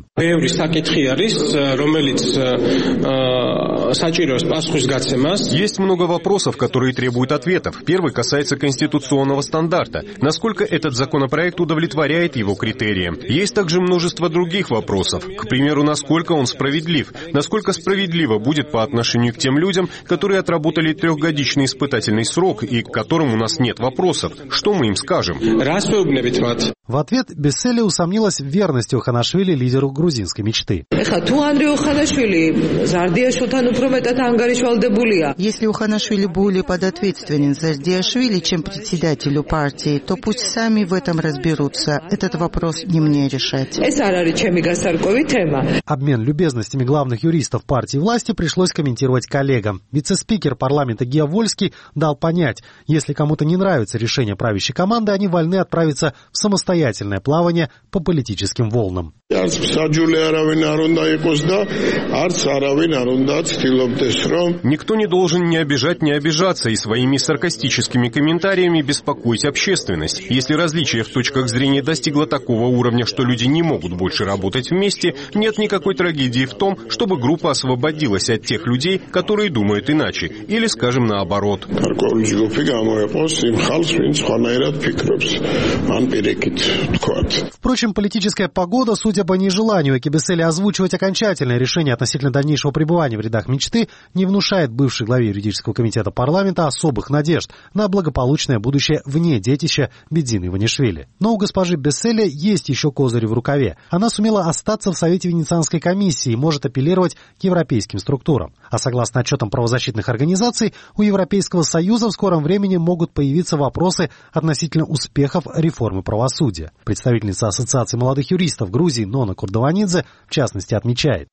Есть много вопросов, которые требуют ответов. Первый касается конституционного стандарта. Насколько этот законопроект удовлетворяет его критериям? Есть также множество других вопросов. К примеру, насколько он справедлив? Насколько справедливо будет по отношению к тем людям, которые отработали 3-годичный испытательный срок и к которым у нас нет вопросов? Что мы им скажем? В ответ Беселия усомнилась в верности Оханашвили лидеру грузинской мечты. Если Оханашвили более подответственен за Зардиашвили, чем председателю партии, то пусть сами в этом разберутся. Этот вопрос не мне решать. Обмен любезностями главных юристов партии власти пришлось комментировать коллегам. Вице-спикер парламента Гия Вольский дал понять, если кому-то не нравится решение правящей команды, они вольны отправиться в самостоятельное плавание по политическим волнам. Никто не должен ни обижать, ни обижаться и своими саркастическими комментариями беспокоить общественность. Если различие в точках зрения достигло такого уровня, что люди не могут больше работать вместе, нет никакой трагедии в том, чтобы группа освободилась от тех людей, которые думают иначе, или, скажем, наоборот. Впрочем, политическая погода, судя по нежеланию Эки-Беселия озвучивать окончательное решение относительно дальнейшего пребывания в рядах мечты, не внушает бывшей главе юридического комитета парламента особых надежд на благополучное будущее вне детища Бедзины Иванишвили. Но у госпожи Беселия есть еще козырь в рукаве. Она сумела остаться в Совете Венецианской комиссии и может апеллировать к европейским структурам. А согласно отчетам правозащитных организаций, у Европейского Союза в скором времени могут появиться вопросы относительно успехов реформы правосудия. правосудия. Представительница Ассоциации молодых юристов Грузии Нона Курдованидзе в частности отмечает.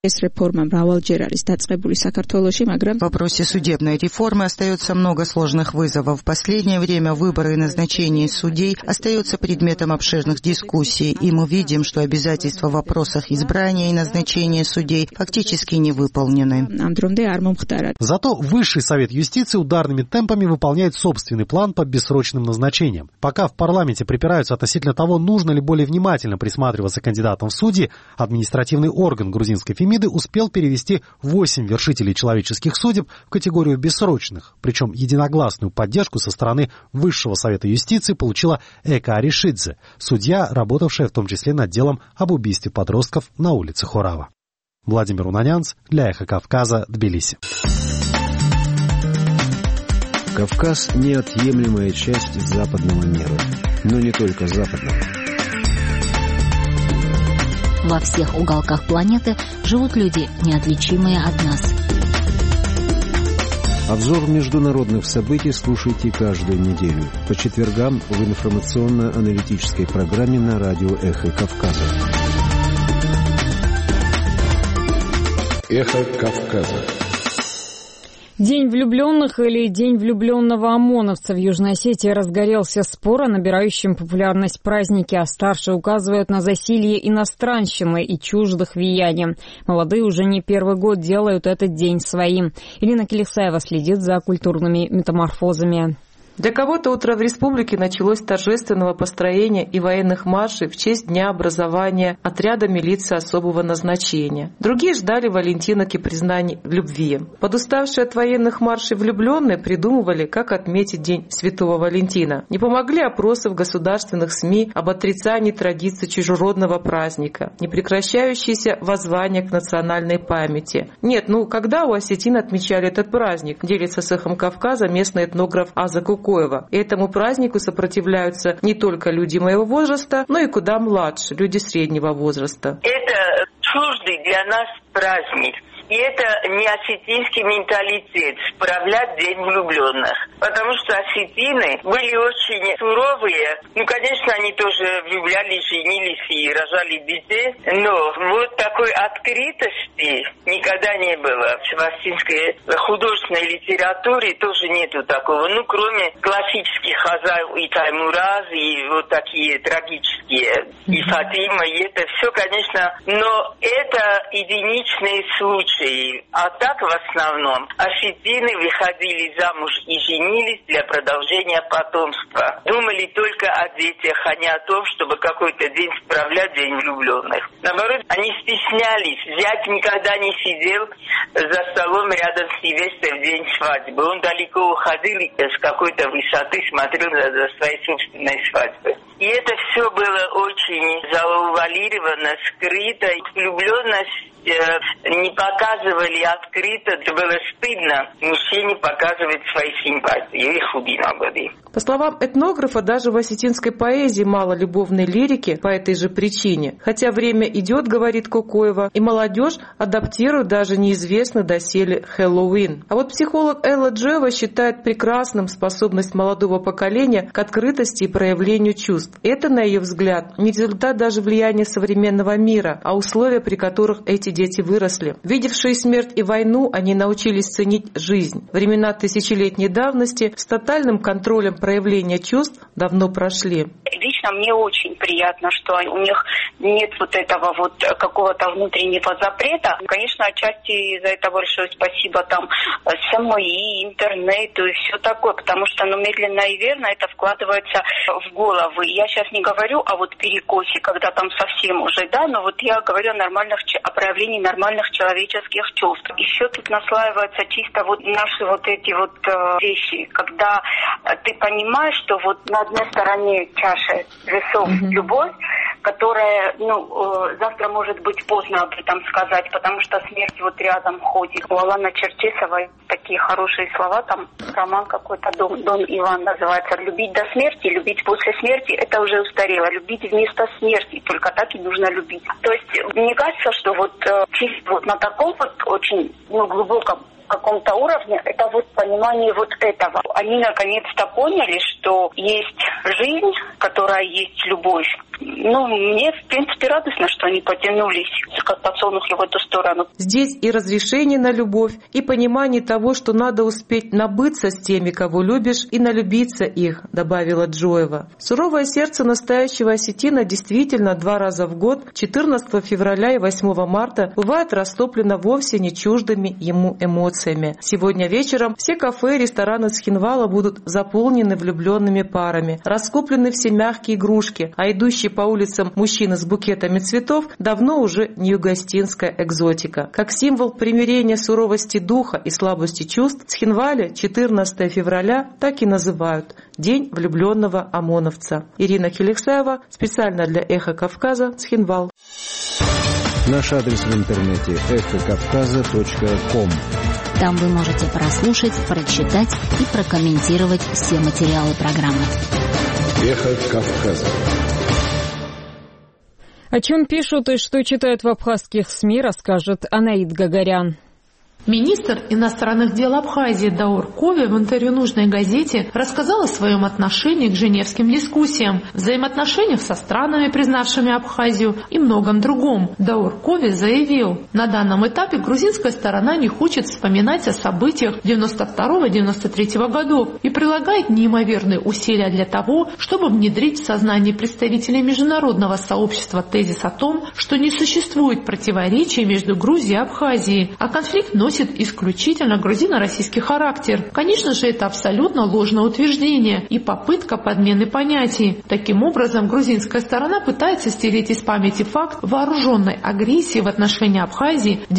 В вопросе судебной реформы остается много сложных вызовов. В последнее время выборы и назначение судей остается предметом обширных дискуссий, и мы видим, что обязательства в вопросах избрания и назначения судей фактически не выполнены. Зато Высший совет юстиции ударными темпами выполняет собственный план по бессрочным назначениям. Пока в парламенте припираются относительно того, нужно ли более внимательно присматриваться кандидатам в судьи, административный орган грузинской Фемиды успел перевести 8 вершителей человеческих судеб в категорию бессрочных. Причем единогласную поддержку со стороны Высшего совета юстиции получила Эка Аришидзе, судья, работавшая в том числе над делом об убийстве подростков на улице Хорава. Владимир Унанянц для Эхо Кавказа, Тбилиси. Кавказ – неотъемлемая часть западного мира, но не только западного. Во всех уголках планеты живут люди, неотличимые от нас. Обзор международных событий слушайте каждую неделю по четвергам в информационно-аналитической программе на радио «Эхо Кавказа». «Эхо Кавказа». День влюбленных или День влюбленного ОМОНовца в Южной Осетии разгорелся спор о набирающем популярность празднике, а старшие указывают на засилье иностранщины и чуждых влияний. Молодые уже не первый год делают этот день своим. Ирина Келесаева следит за культурными метаморфозами. Для кого-то утро в республике началось с торжественного построения и военных маршей в честь Дня образования отряда милиции особого назначения. Другие ждали валентинок и признаний в любви. Подуставшие от военных маршей влюбленные придумывали, как отметить День Святого Валентина. Не помогли опросы в государственных СМИ об отрицании традиций чужеродного праздника, непрекращающиеся воззвания к национальной памяти. Нет, когда у осетин отмечали этот праздник, делится с Эхом Кавказа местный этнограф Аза Кукуева. Этому празднику сопротивляются не только люди моего возраста, но и куда младше, люди среднего возраста. Это чуждый для нас праздник. И это не осетинский менталитет – справлять День влюбленных. Потому что осетины были очень суровые. Конечно, они тоже влюблялись, женились и рожали детей. Но вот такой открытости никогда не было. В осетинской художественной литературе тоже нету такого. Кроме классических Хазар и Таймураз, и вот такие трагические, и Фатима, и это все, конечно. Но это единичные случаи. А так в основном осетины выходили замуж и женились для продолжения потомства. Думали только о детях, а не о том, чтобы какой-то день справлять, День влюбленных. Наоборот, они стеснялись. Зять никогда не сидел за столом рядом с невестой в день свадьбы. Он далеко уходил и с какой-то высоты смотрел за своей собственной свадьбой. И это все было очень завуалировано, скрыто. Влюбленность не показывали открыто, это было стыдно мужчине показывать свои симпатии. По словам этнографа, даже в осетинской поэзии мало любовной лирики по этой же причине. Хотя время идет, говорит Кукуева, и молодежь адаптирует даже неизвестный доселе Хэллоуин. А вот психолог Элла Джева считает прекрасным способность молодого поколения к открытости и проявлению чувств. Это, на ее взгляд, не результат даже влияния современного мира, а условия, при которых эти дети выросли. Видевшие смерть и войну, они научились ценить жизнь. Времена тысячелетней давности с тотальным контролем проявления чувств давно прошли. Лично мне очень приятно, что у них нет вот этого вот какого-то внутреннего запрета. Конечно, отчасти за это большое спасибо там СМИ, интернету и все такое, потому что медленно и верно это вкладывается в головы. Я сейчас не говорю о перекосе, когда там совсем уже, но я говорю о проявлении нормальных человеческих чувств. И все тут наслаивается чисто наши эти вещи, когда ты понимаешь, что на одной стороне чаши весов любовь, которая, завтра может быть поздно об этом сказать, потому что смерть рядом ходит. У Алана Черчесова такие хорошие слова, там роман какой-то Дон Иван называется. Любить до смерти, любить после смерти, это уже устарело. Любить вместо смерти, только так и нужно любить. То есть, мне кажется, что чисто на таком очень глубоком каком-то уровне, это вот понимание вот этого. Они наконец-то поняли, что есть жизнь, которая есть любовь. Мне, в принципе, радостно, что они потянулись, как подсолнухи в эту сторону. Здесь и разрешение на любовь, и понимание того, что надо успеть набыться с теми, кого любишь, и налюбиться их, добавила Джоева. Суровое сердце настоящего осетина действительно 2 раза в год, 14 февраля и 8 марта, бывает растоплено вовсе не чуждыми ему эмоциями. Сегодня вечером все кафе и рестораны Цхинвала будут заполнены влюбленными парами, раскуплены все мягкие игрушки, а идущие по улицам мужчины с букетами цветов давно уже не югостинская экзотика. Как символ примирения суровости духа и слабости чувств, в Цхинвале 14 февраля так и называют – День влюбленного ОМОНовца. Ирина Хеликсаева, специально для «Эхо Кавказа», Цхинвал. Наш адрес в интернете – эхокавказа.ком. Там вы можете прослушать, прочитать и прокомментировать все материалы программы. «Эхо Кавказа». О чем пишут и что читают в абхазских СМИ, расскажет Анаид Гагарян. Министр иностранных дел Абхазии Даур Кови в интервью нужной газете рассказал о своем отношении к женевским дискуссиям, взаимоотношениях со странами, признавшими Абхазию, и многом другом. Даур Кови заявил, на данном этапе грузинская сторона не хочет вспоминать о событиях 92-93 годов и прилагает неимоверные усилия для того, чтобы внедрить в сознание представителей международного сообщества тезис о том, что не существует противоречий между Грузией и Абхазией, а конфликт носит исключительно грузино-российский характер. Конечно же, это абсолютно ложное утверждение и попытка подмены понятий. Таким образом, грузинская сторона пытается стереть из памяти факт вооруженной агрессии в отношении Абхазии в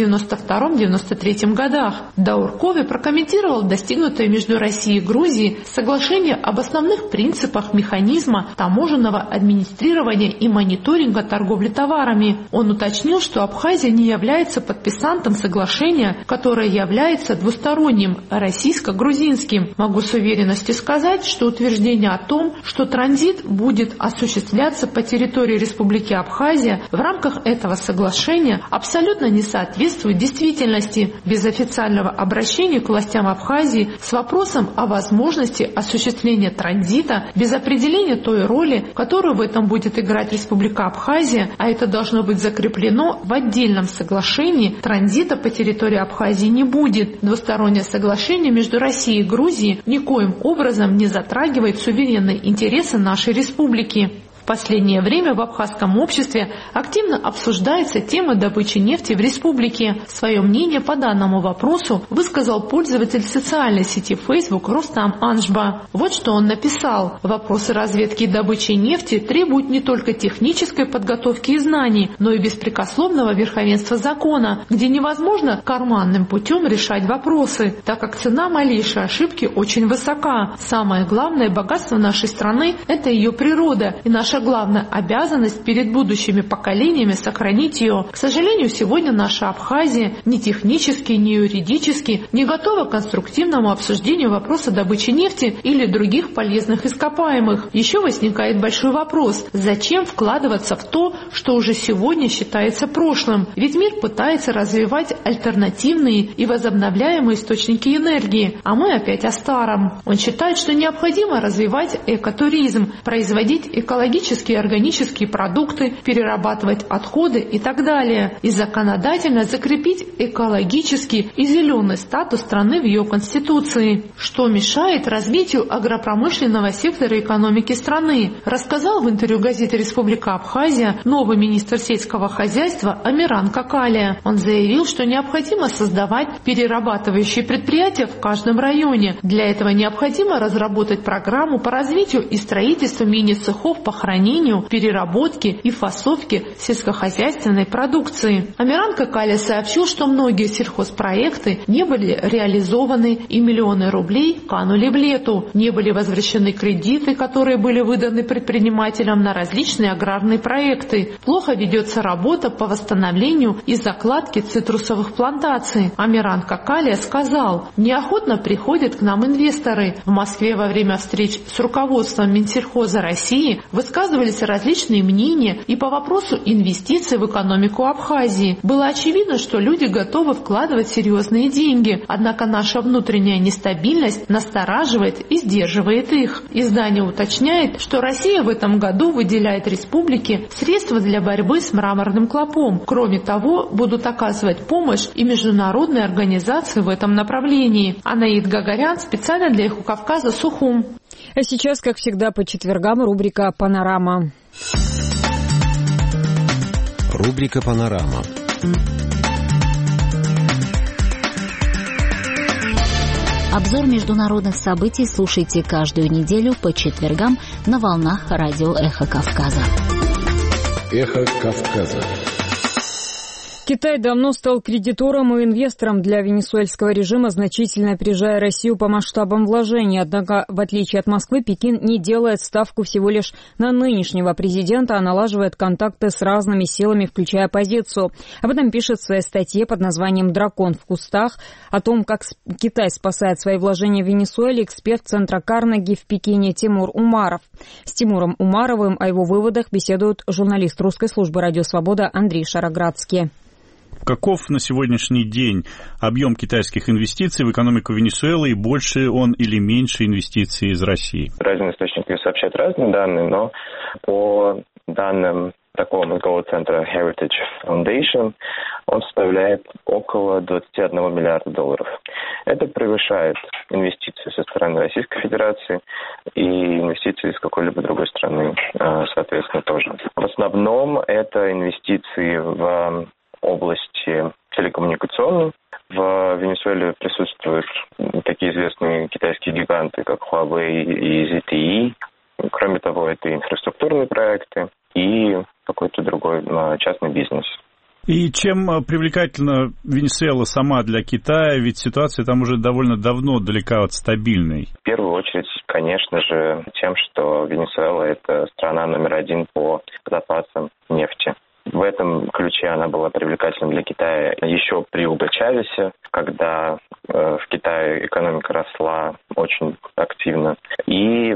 92-93 годах. Даур Кови прокомментировал достигнутое между Россией и Грузией соглашение об основных принципах механизма таможенного администрирования и мониторинга торговли товарами. Он уточнил, что Абхазия не является подписантом соглашения, которое является двусторонним, российско-грузинским. Могу с уверенностью сказать, что утверждение о том, что транзит будет осуществляться по территории Республики Абхазия в рамках этого соглашения, абсолютно не соответствует действительности. Без официального обращения к властям Абхазии с вопросом о возможности осуществления транзита, без определения той роли, которую в этом будет играть Республика Абхазия, а это должно быть закреплено в отдельном соглашении, транзита по территории Абхазии не будет. Двустороннее соглашение между Россией и Грузией никоим образом не затрагивает суверенные интересы нашей республики. В последнее время в абхазском обществе активно обсуждается тема добычи нефти в республике. Свое мнение по данному вопросу высказал пользователь социальной сети Facebook Рустам Анжба. Вот что он написал. Вопросы разведки и добычи нефти требуют не только технической подготовки и знаний, но и беспрекословного верховенства закона, где невозможно карманным путем решать вопросы, так как цена малейшей ошибки очень высока. Самое главное богатство нашей страны – это ее природа, и наша главная обязанность перед будущими поколениями сохранить ее. К сожалению, сегодня наша Абхазия ни технически, ни юридически не готова к конструктивному обсуждению вопроса добычи нефти или других полезных ископаемых. Еще возникает большой вопрос: зачем вкладываться в то, что уже сегодня считается прошлым? Ведь мир пытается развивать альтернативные и возобновляемые источники энергии, а мы опять о старом. Он считает, что необходимо развивать экотуризм, производить экологические и органические продукты, перерабатывать отходы и так далее, и законодательно закрепить экологический и зеленый статус страны в ее конституции. Что мешает развитию агропромышленного сектора экономики страны, рассказал в интервью газете «Республика Абхазия» новый министр сельского хозяйства Амиран Какалия. Он заявил, что необходимо создавать перерабатывающие предприятия в каждом районе. Для этого необходимо разработать программу по развитию и строительству мини-цехов по хранению, переработке и фасовке сельскохозяйственной продукции. Амиран Какалия сообщил, что многие сельхозпроекты не были реализованы и миллионы рублей канули в лету. Не были возвращены кредиты, которые были выданы предпринимателям на различные аграрные проекты. Плохо ведется работа по восстановлению и закладке цитрусовых плантаций. Амиран Какалия сказал: неохотно приходят к нам инвесторы. В Москве во время встреч с руководством Минсельхоза России высказывали высказывались различные мнения и по вопросу инвестиций в экономику Абхазии. Было очевидно, что люди готовы вкладывать серьезные деньги, однако наша внутренняя нестабильность настораживает и сдерживает их. Издание уточняет, что Россия в этом году выделяет республике средства для борьбы с мраморным клопом. Кроме того, будут оказывать помощь и международные организации в этом направлении. Анаид Гагарян специально для Эхо Кавказа, Сухум. А сейчас, как всегда, по четвергам рубрика «Панорама». Рубрика «Панорама». Обзор международных событий слушайте каждую неделю по четвергам на волнах радио «Эхо Кавказа». «Эхо Кавказа». Китай давно стал кредитором и инвестором для венесуэльского режима, значительно опережая Россию по масштабам вложений. Однако, в отличие от Москвы, Пекин не делает ставку всего лишь на нынешнего президента, а налаживает контакты с разными силами, включая оппозицию. Об этом пишет в своей статье под названием «Дракон в кустах». О том, как Китай спасает свои вложения в Венесуэле, эксперт Центра Карнеги в Пекине Тимур Умаров. С Тимуром Умаровым о его выводах беседует журналист русской службы «Радио Свобода» Андрей Шароградский. Каков на сегодняшний день объем китайских инвестиций в экономику Венесуэлы, и больше он или меньше инвестиций из России? Разные источники сообщают разные данные, но по данным такого мозгового центра Heritage Foundation он составляет около 21 миллиарда долларов. Это превышает инвестиции со стороны Российской Федерации и инвестиции из какой-либо другой страны, соответственно, тоже. В основном это инвестиции в области телекоммуникационной. В Венесуэле присутствуют такие известные китайские гиганты, как Huawei и ZTE. Кроме того, это инфраструктурные проекты и какой-то другой частный бизнес. И чем привлекательна Венесуэла сама для Китая? Ведь ситуация там уже довольно давно далека от стабильной. В первую очередь, конечно же, тем, что Венесуэла – это страна номер один по запасам нефти. В этом ключе она была привлекательна для Китая еще при Уго Чавесе, когда в Китае экономика росла очень активно. И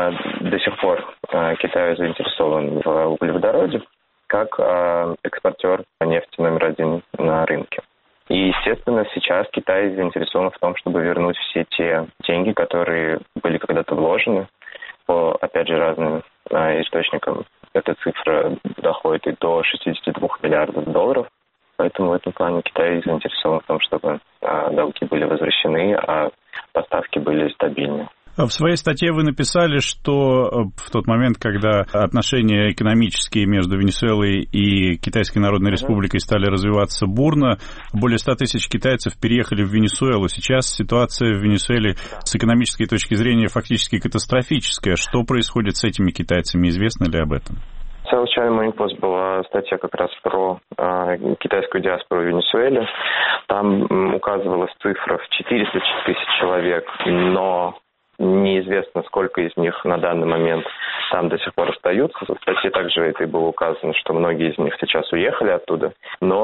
до сих пор Китай заинтересован в углеводороде как экспортер нефти номер один на рынке. И, естественно, сейчас Китай заинтересован в том, чтобы вернуть все те деньги, которые были когда-то вложены по, опять же, разным источникам. Эта цифра доходит и до 62 миллиардов долларов. Поэтому в этом плане Китай заинтересован в том, чтобы долги были возвращены, а поставки были стабильны. В своей статье вы написали, что в тот момент, когда отношения экономические между Венесуэлой и Китайской Народной Республикой стали развиваться бурно, более 100 тысяч китайцев переехали в Венесуэлу. Сейчас ситуация в Венесуэле с экономической точки зрения фактически катастрофическая. Что происходит с этими китайцами? Известно ли об этом? Целый China Morning Post была статья как раз про китайскую диаспору в Венесуэле. Там указывалась цифра в 400 тысяч человек, но неизвестно, сколько из них на данный момент там до сих пор остаются. В статье также это и было указано, что многие из них сейчас уехали оттуда.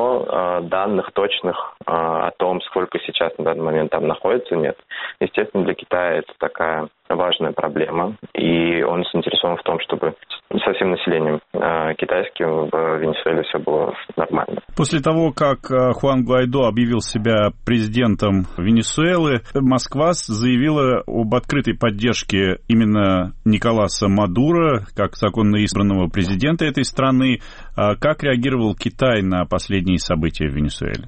Но данных точных о том, сколько сейчас на данный момент там находится, нет. Естественно, для Китая это такая важная проблема. И он заинтересован в том, чтобы со всем населением китайским в Венесуэле все было нормально. После того, как Хуан Гуайдо объявил себя президентом Венесуэлы, Москва заявила об открытой поддержке именно Николаса Мадуро, как законно избранного президента этой страны. Как реагировал Китай на последние события в Венесуэле?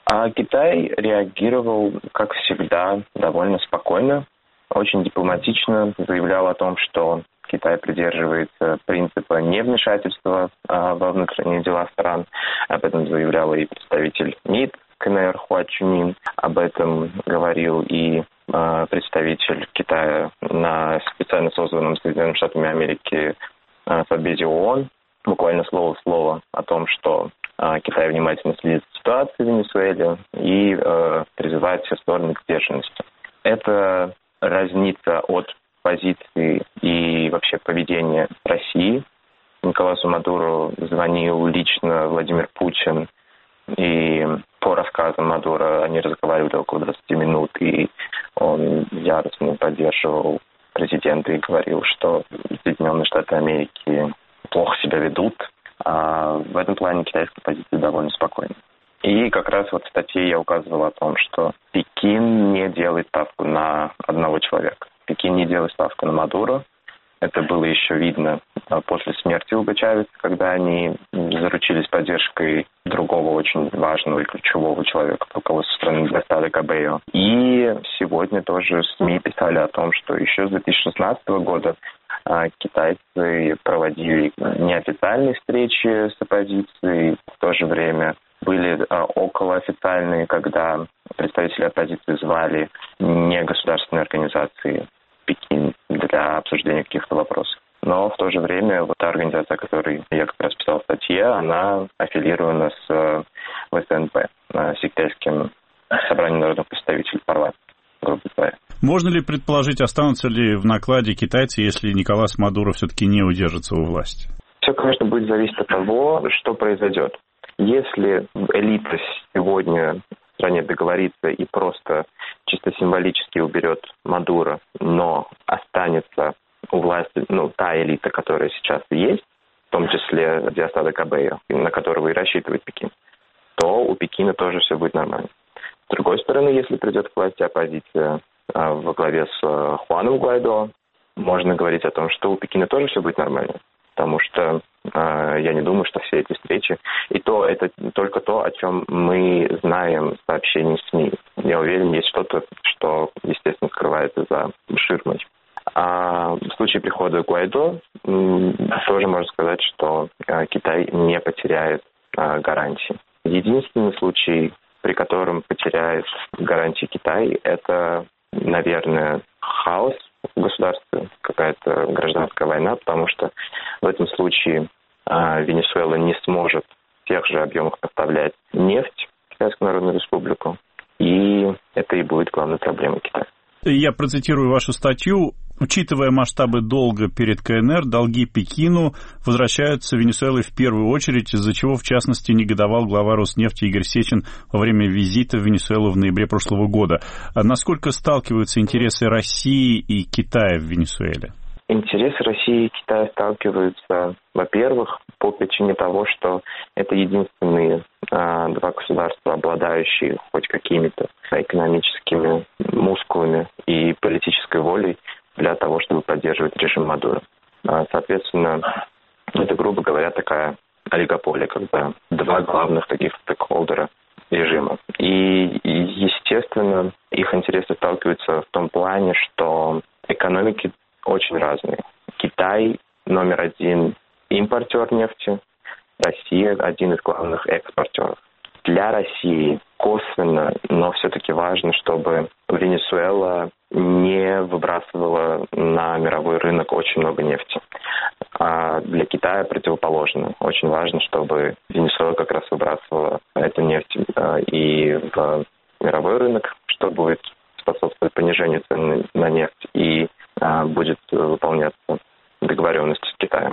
Китай реагировал, как всегда, довольно спокойно, очень дипломатично, заявлял о том, что Китай придерживается принципа невмешательства во внутренние дела стран. Об этом заявлял и представитель МИД КНР Хуа Чунин. Об этом говорил и представитель Китая на специально созданном Соединенными Штатами Америки Совбезе ООН. Буквально слово в слово о том, что Китай внимательно следит за ситуацией в Венесуэле и призывает все стороны к сдержанности. Это разнится от позиции и вообще поведения России. Николасу Мадуро звонил лично Владимир Путин, и по рассказам Мадуро они разговаривали около 20 минут, и он яростно поддерживал президента и говорил, что Соединенные Штаты Америки плохо себя ведут. В этом плане китайская позиция довольно спокойна. И как раз вот в статье я указывал о том, что Пекин не делает ставку на одного человека. Пекин не делает ставку на Мадуро. Это было еще видно после смерти Уго Чавеса, когда они заручились поддержкой другого очень важного и ключевого человека в руководстве страны Диосдадо Кабейо. И сегодня тоже СМИ писали о том, что еще с 2016 года китайцы проводили неофициальные встречи с оппозицией, в то же время были околоофициальные, когда представители оппозиции звали негосударственные организации Пекин для обсуждения каких-то вопросов. Но в то же время вот та организация, о которой я как раз писал в статье, она аффилирована с ВСНП, сектантским собранием народных представителей парламента. Можно ли предположить, останутся ли в накладе китайцы, если Николас Мадуро все-таки не удержится у власти? Все, конечно, будет зависеть от того, что произойдет. Если элита сегодня в стране договорится и просто чисто символически уберет Мадуро, но останется у власти та элита, которая сейчас есть, в том числе Диосдадо Кабейо, на которого и рассчитывает Пекин, то у Пекина тоже все будет нормально. С другой стороны, если придет к власти оппозиция во главе с Хуаном Гуайдо, можно говорить о том, что у Пекина тоже все будет нормально. Потому что я не думаю, что все эти встречи... И то это только то, о чем мы знаем в сообщении СМИ. Я уверен, есть что-то, что, естественно, скрывается за ширмой. А в случае прихода Гуайдо тоже можно сказать, что Китай не потеряет гарантии. Единственный случай, при котором потеряет гарантии Китай, это, наверное, хаос в государстве, какая-то гражданская война, потому что в этом случае Венесуэла не сможет в тех же объемах поставлять нефть в Китайскую Народную Республику, и это и будет главной проблемой Китая. Я процитирую вашу статью. Учитывая масштабы долга перед КНР, долги Пекину возвращаются Венесуэлой в первую очередь, из-за чего, в частности, негодовал глава Роснефти Игорь Сечин во время визита в Венесуэлу в ноябре прошлого года. А насколько сталкиваются интересы России и Китая в Венесуэле? Интересы России и Китая сталкиваются, во-первых, по причине того, что это единственные два государства, обладающие хоть какими-то экономическими мускулами и политической волей для того, чтобы поддерживать режим Мадуро. Соответственно, это, грубо говоря, такая олигополия, когда два главных таких стейкхолдера режима. И, естественно, их интересы сталкиваются в том плане, что экономики очень разные. Китай номер один импортер нефти, Россия один из главных экспортеров. Для России косвенно, но все-таки важно, чтобы Венесуэла не выбрасывала на мировой рынок очень много нефти. А для Китая противоположно. Очень важно, чтобы Венесуэла как раз выбрасывала эту нефть и в мировой рынок, что будет способствовать понижению цен на нефть и будет выполняться договоренность с Китаем.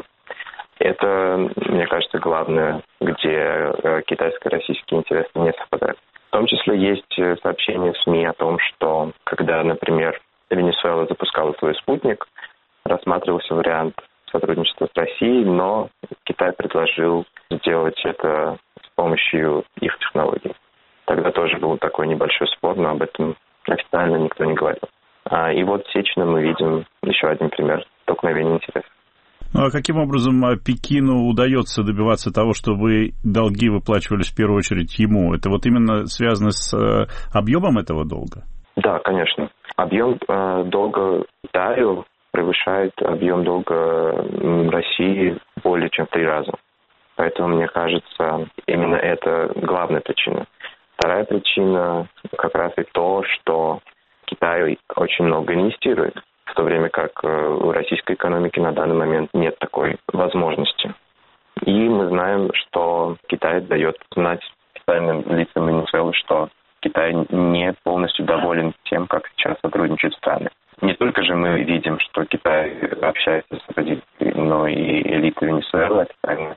Это, мне кажется, главное, где китайско-российские интересы не совпадают. В том числе есть сообщения в СМИ о том, что когда, например, Венесуэла запускала свой спутник, рассматривался вариант сотрудничества с Россией, но Китай предложил сделать это с помощью их технологий. Тогда тоже был такой небольшой спор, но об этом официально никто не говорил. И вот в Сечине мы видим еще один пример столкновения интересов. Ну а каким образом Пекину удается добиваться того, чтобы долги выплачивались в первую очередь ему? Это вот именно связано с объемом этого долга? Да, конечно. Объем долга Китаю превышает объем долга России более чем в 3 раза. Поэтому, мне кажется, именно это главная причина. Вторая причина как раз и то, что Китай очень много инвестирует, в то время как у российской экономики на данный момент нет такой возможности. И мы знаем, что Китай дает знать официальным лицам Венесуэлы, что Китай не полностью доволен тем, как сейчас сотрудничают страны. Не только же мы видим, что Китай общается с оппозицией, но и элита Венесуэлы официально,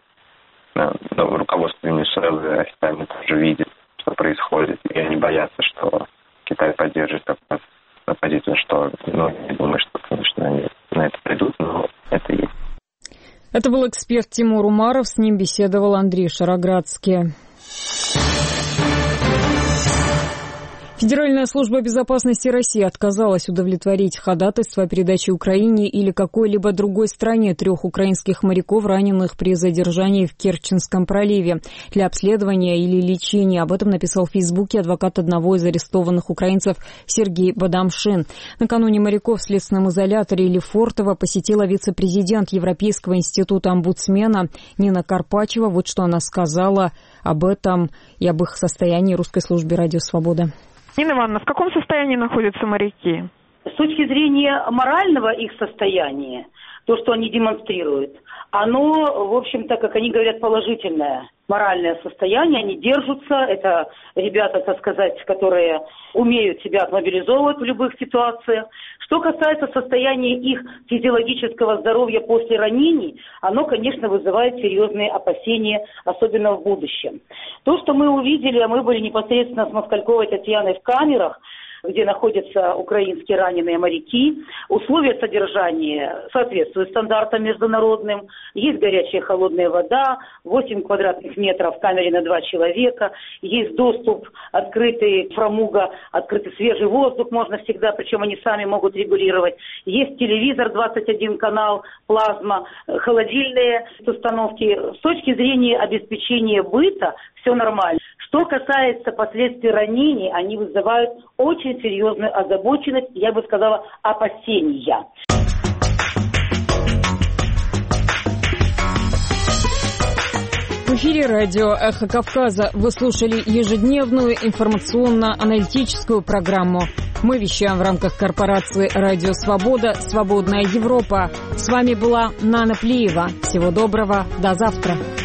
руководство Венесуэлы официально тоже видит, что происходит, и они боятся, что Китай поддержит оппозицию, что, я думаю, что, конечно, они на это придут, но это есть. Это был эксперт Тимур Умаров, с ним беседовал Андрей Шароградский. Федеральная служба безопасности России отказалась удовлетворить ходатайство о передаче Украине или какой-либо другой стране 3 украинских моряков, раненых при задержании в Керченском проливе, для обследования или лечения. Об этом написал в Фейсбуке адвокат одного из арестованных украинцев Сергей Бадамшин. Накануне моряков в следственном изоляторе Лефортово посетила вице-президент Европейского института омбудсмена Нина Карпачева. Вот что она сказала об этом и об их состоянии русской службе «Радио Свобода». Нина Ивановна, в каком состоянии находятся моряки? С точки зрения морального их состояния, то, что они демонстрируют, оно, в общем-то, как они говорят, положительное моральное состояние. Они держатся, это ребята, так сказать, которые умеют себя отмобилизовывать в любых ситуациях. Что касается состояния их физиологического здоровья после ранений, оно, конечно, вызывает серьезные опасения, особенно в будущем. То, что мы увидели, а мы были непосредственно с Москальковой Татьяной в камерах, где находятся украинские раненые моряки. Условия содержания соответствуют стандартам международным. Есть горячая и холодная вода, 8 квадратных метров в камере на 2 человека. Есть доступ, открытый фрамуга, открытый свежий воздух можно всегда, причем они сами могут регулировать. Есть телевизор, 21 канал, плазма, холодильные установки. С точки зрения обеспечения быта все нормально. Что касается последствий ранений, они вызывают очень серьезную озабоченность, я бы сказала, опасения. В эфире радио «Эхо Кавказа» вы слушали ежедневную информационно-аналитическую программу. Мы вещаем в рамках корпорации «Радио Свобода. Свободная Европа». С вами была Нана Плиева. Всего доброго. До завтра.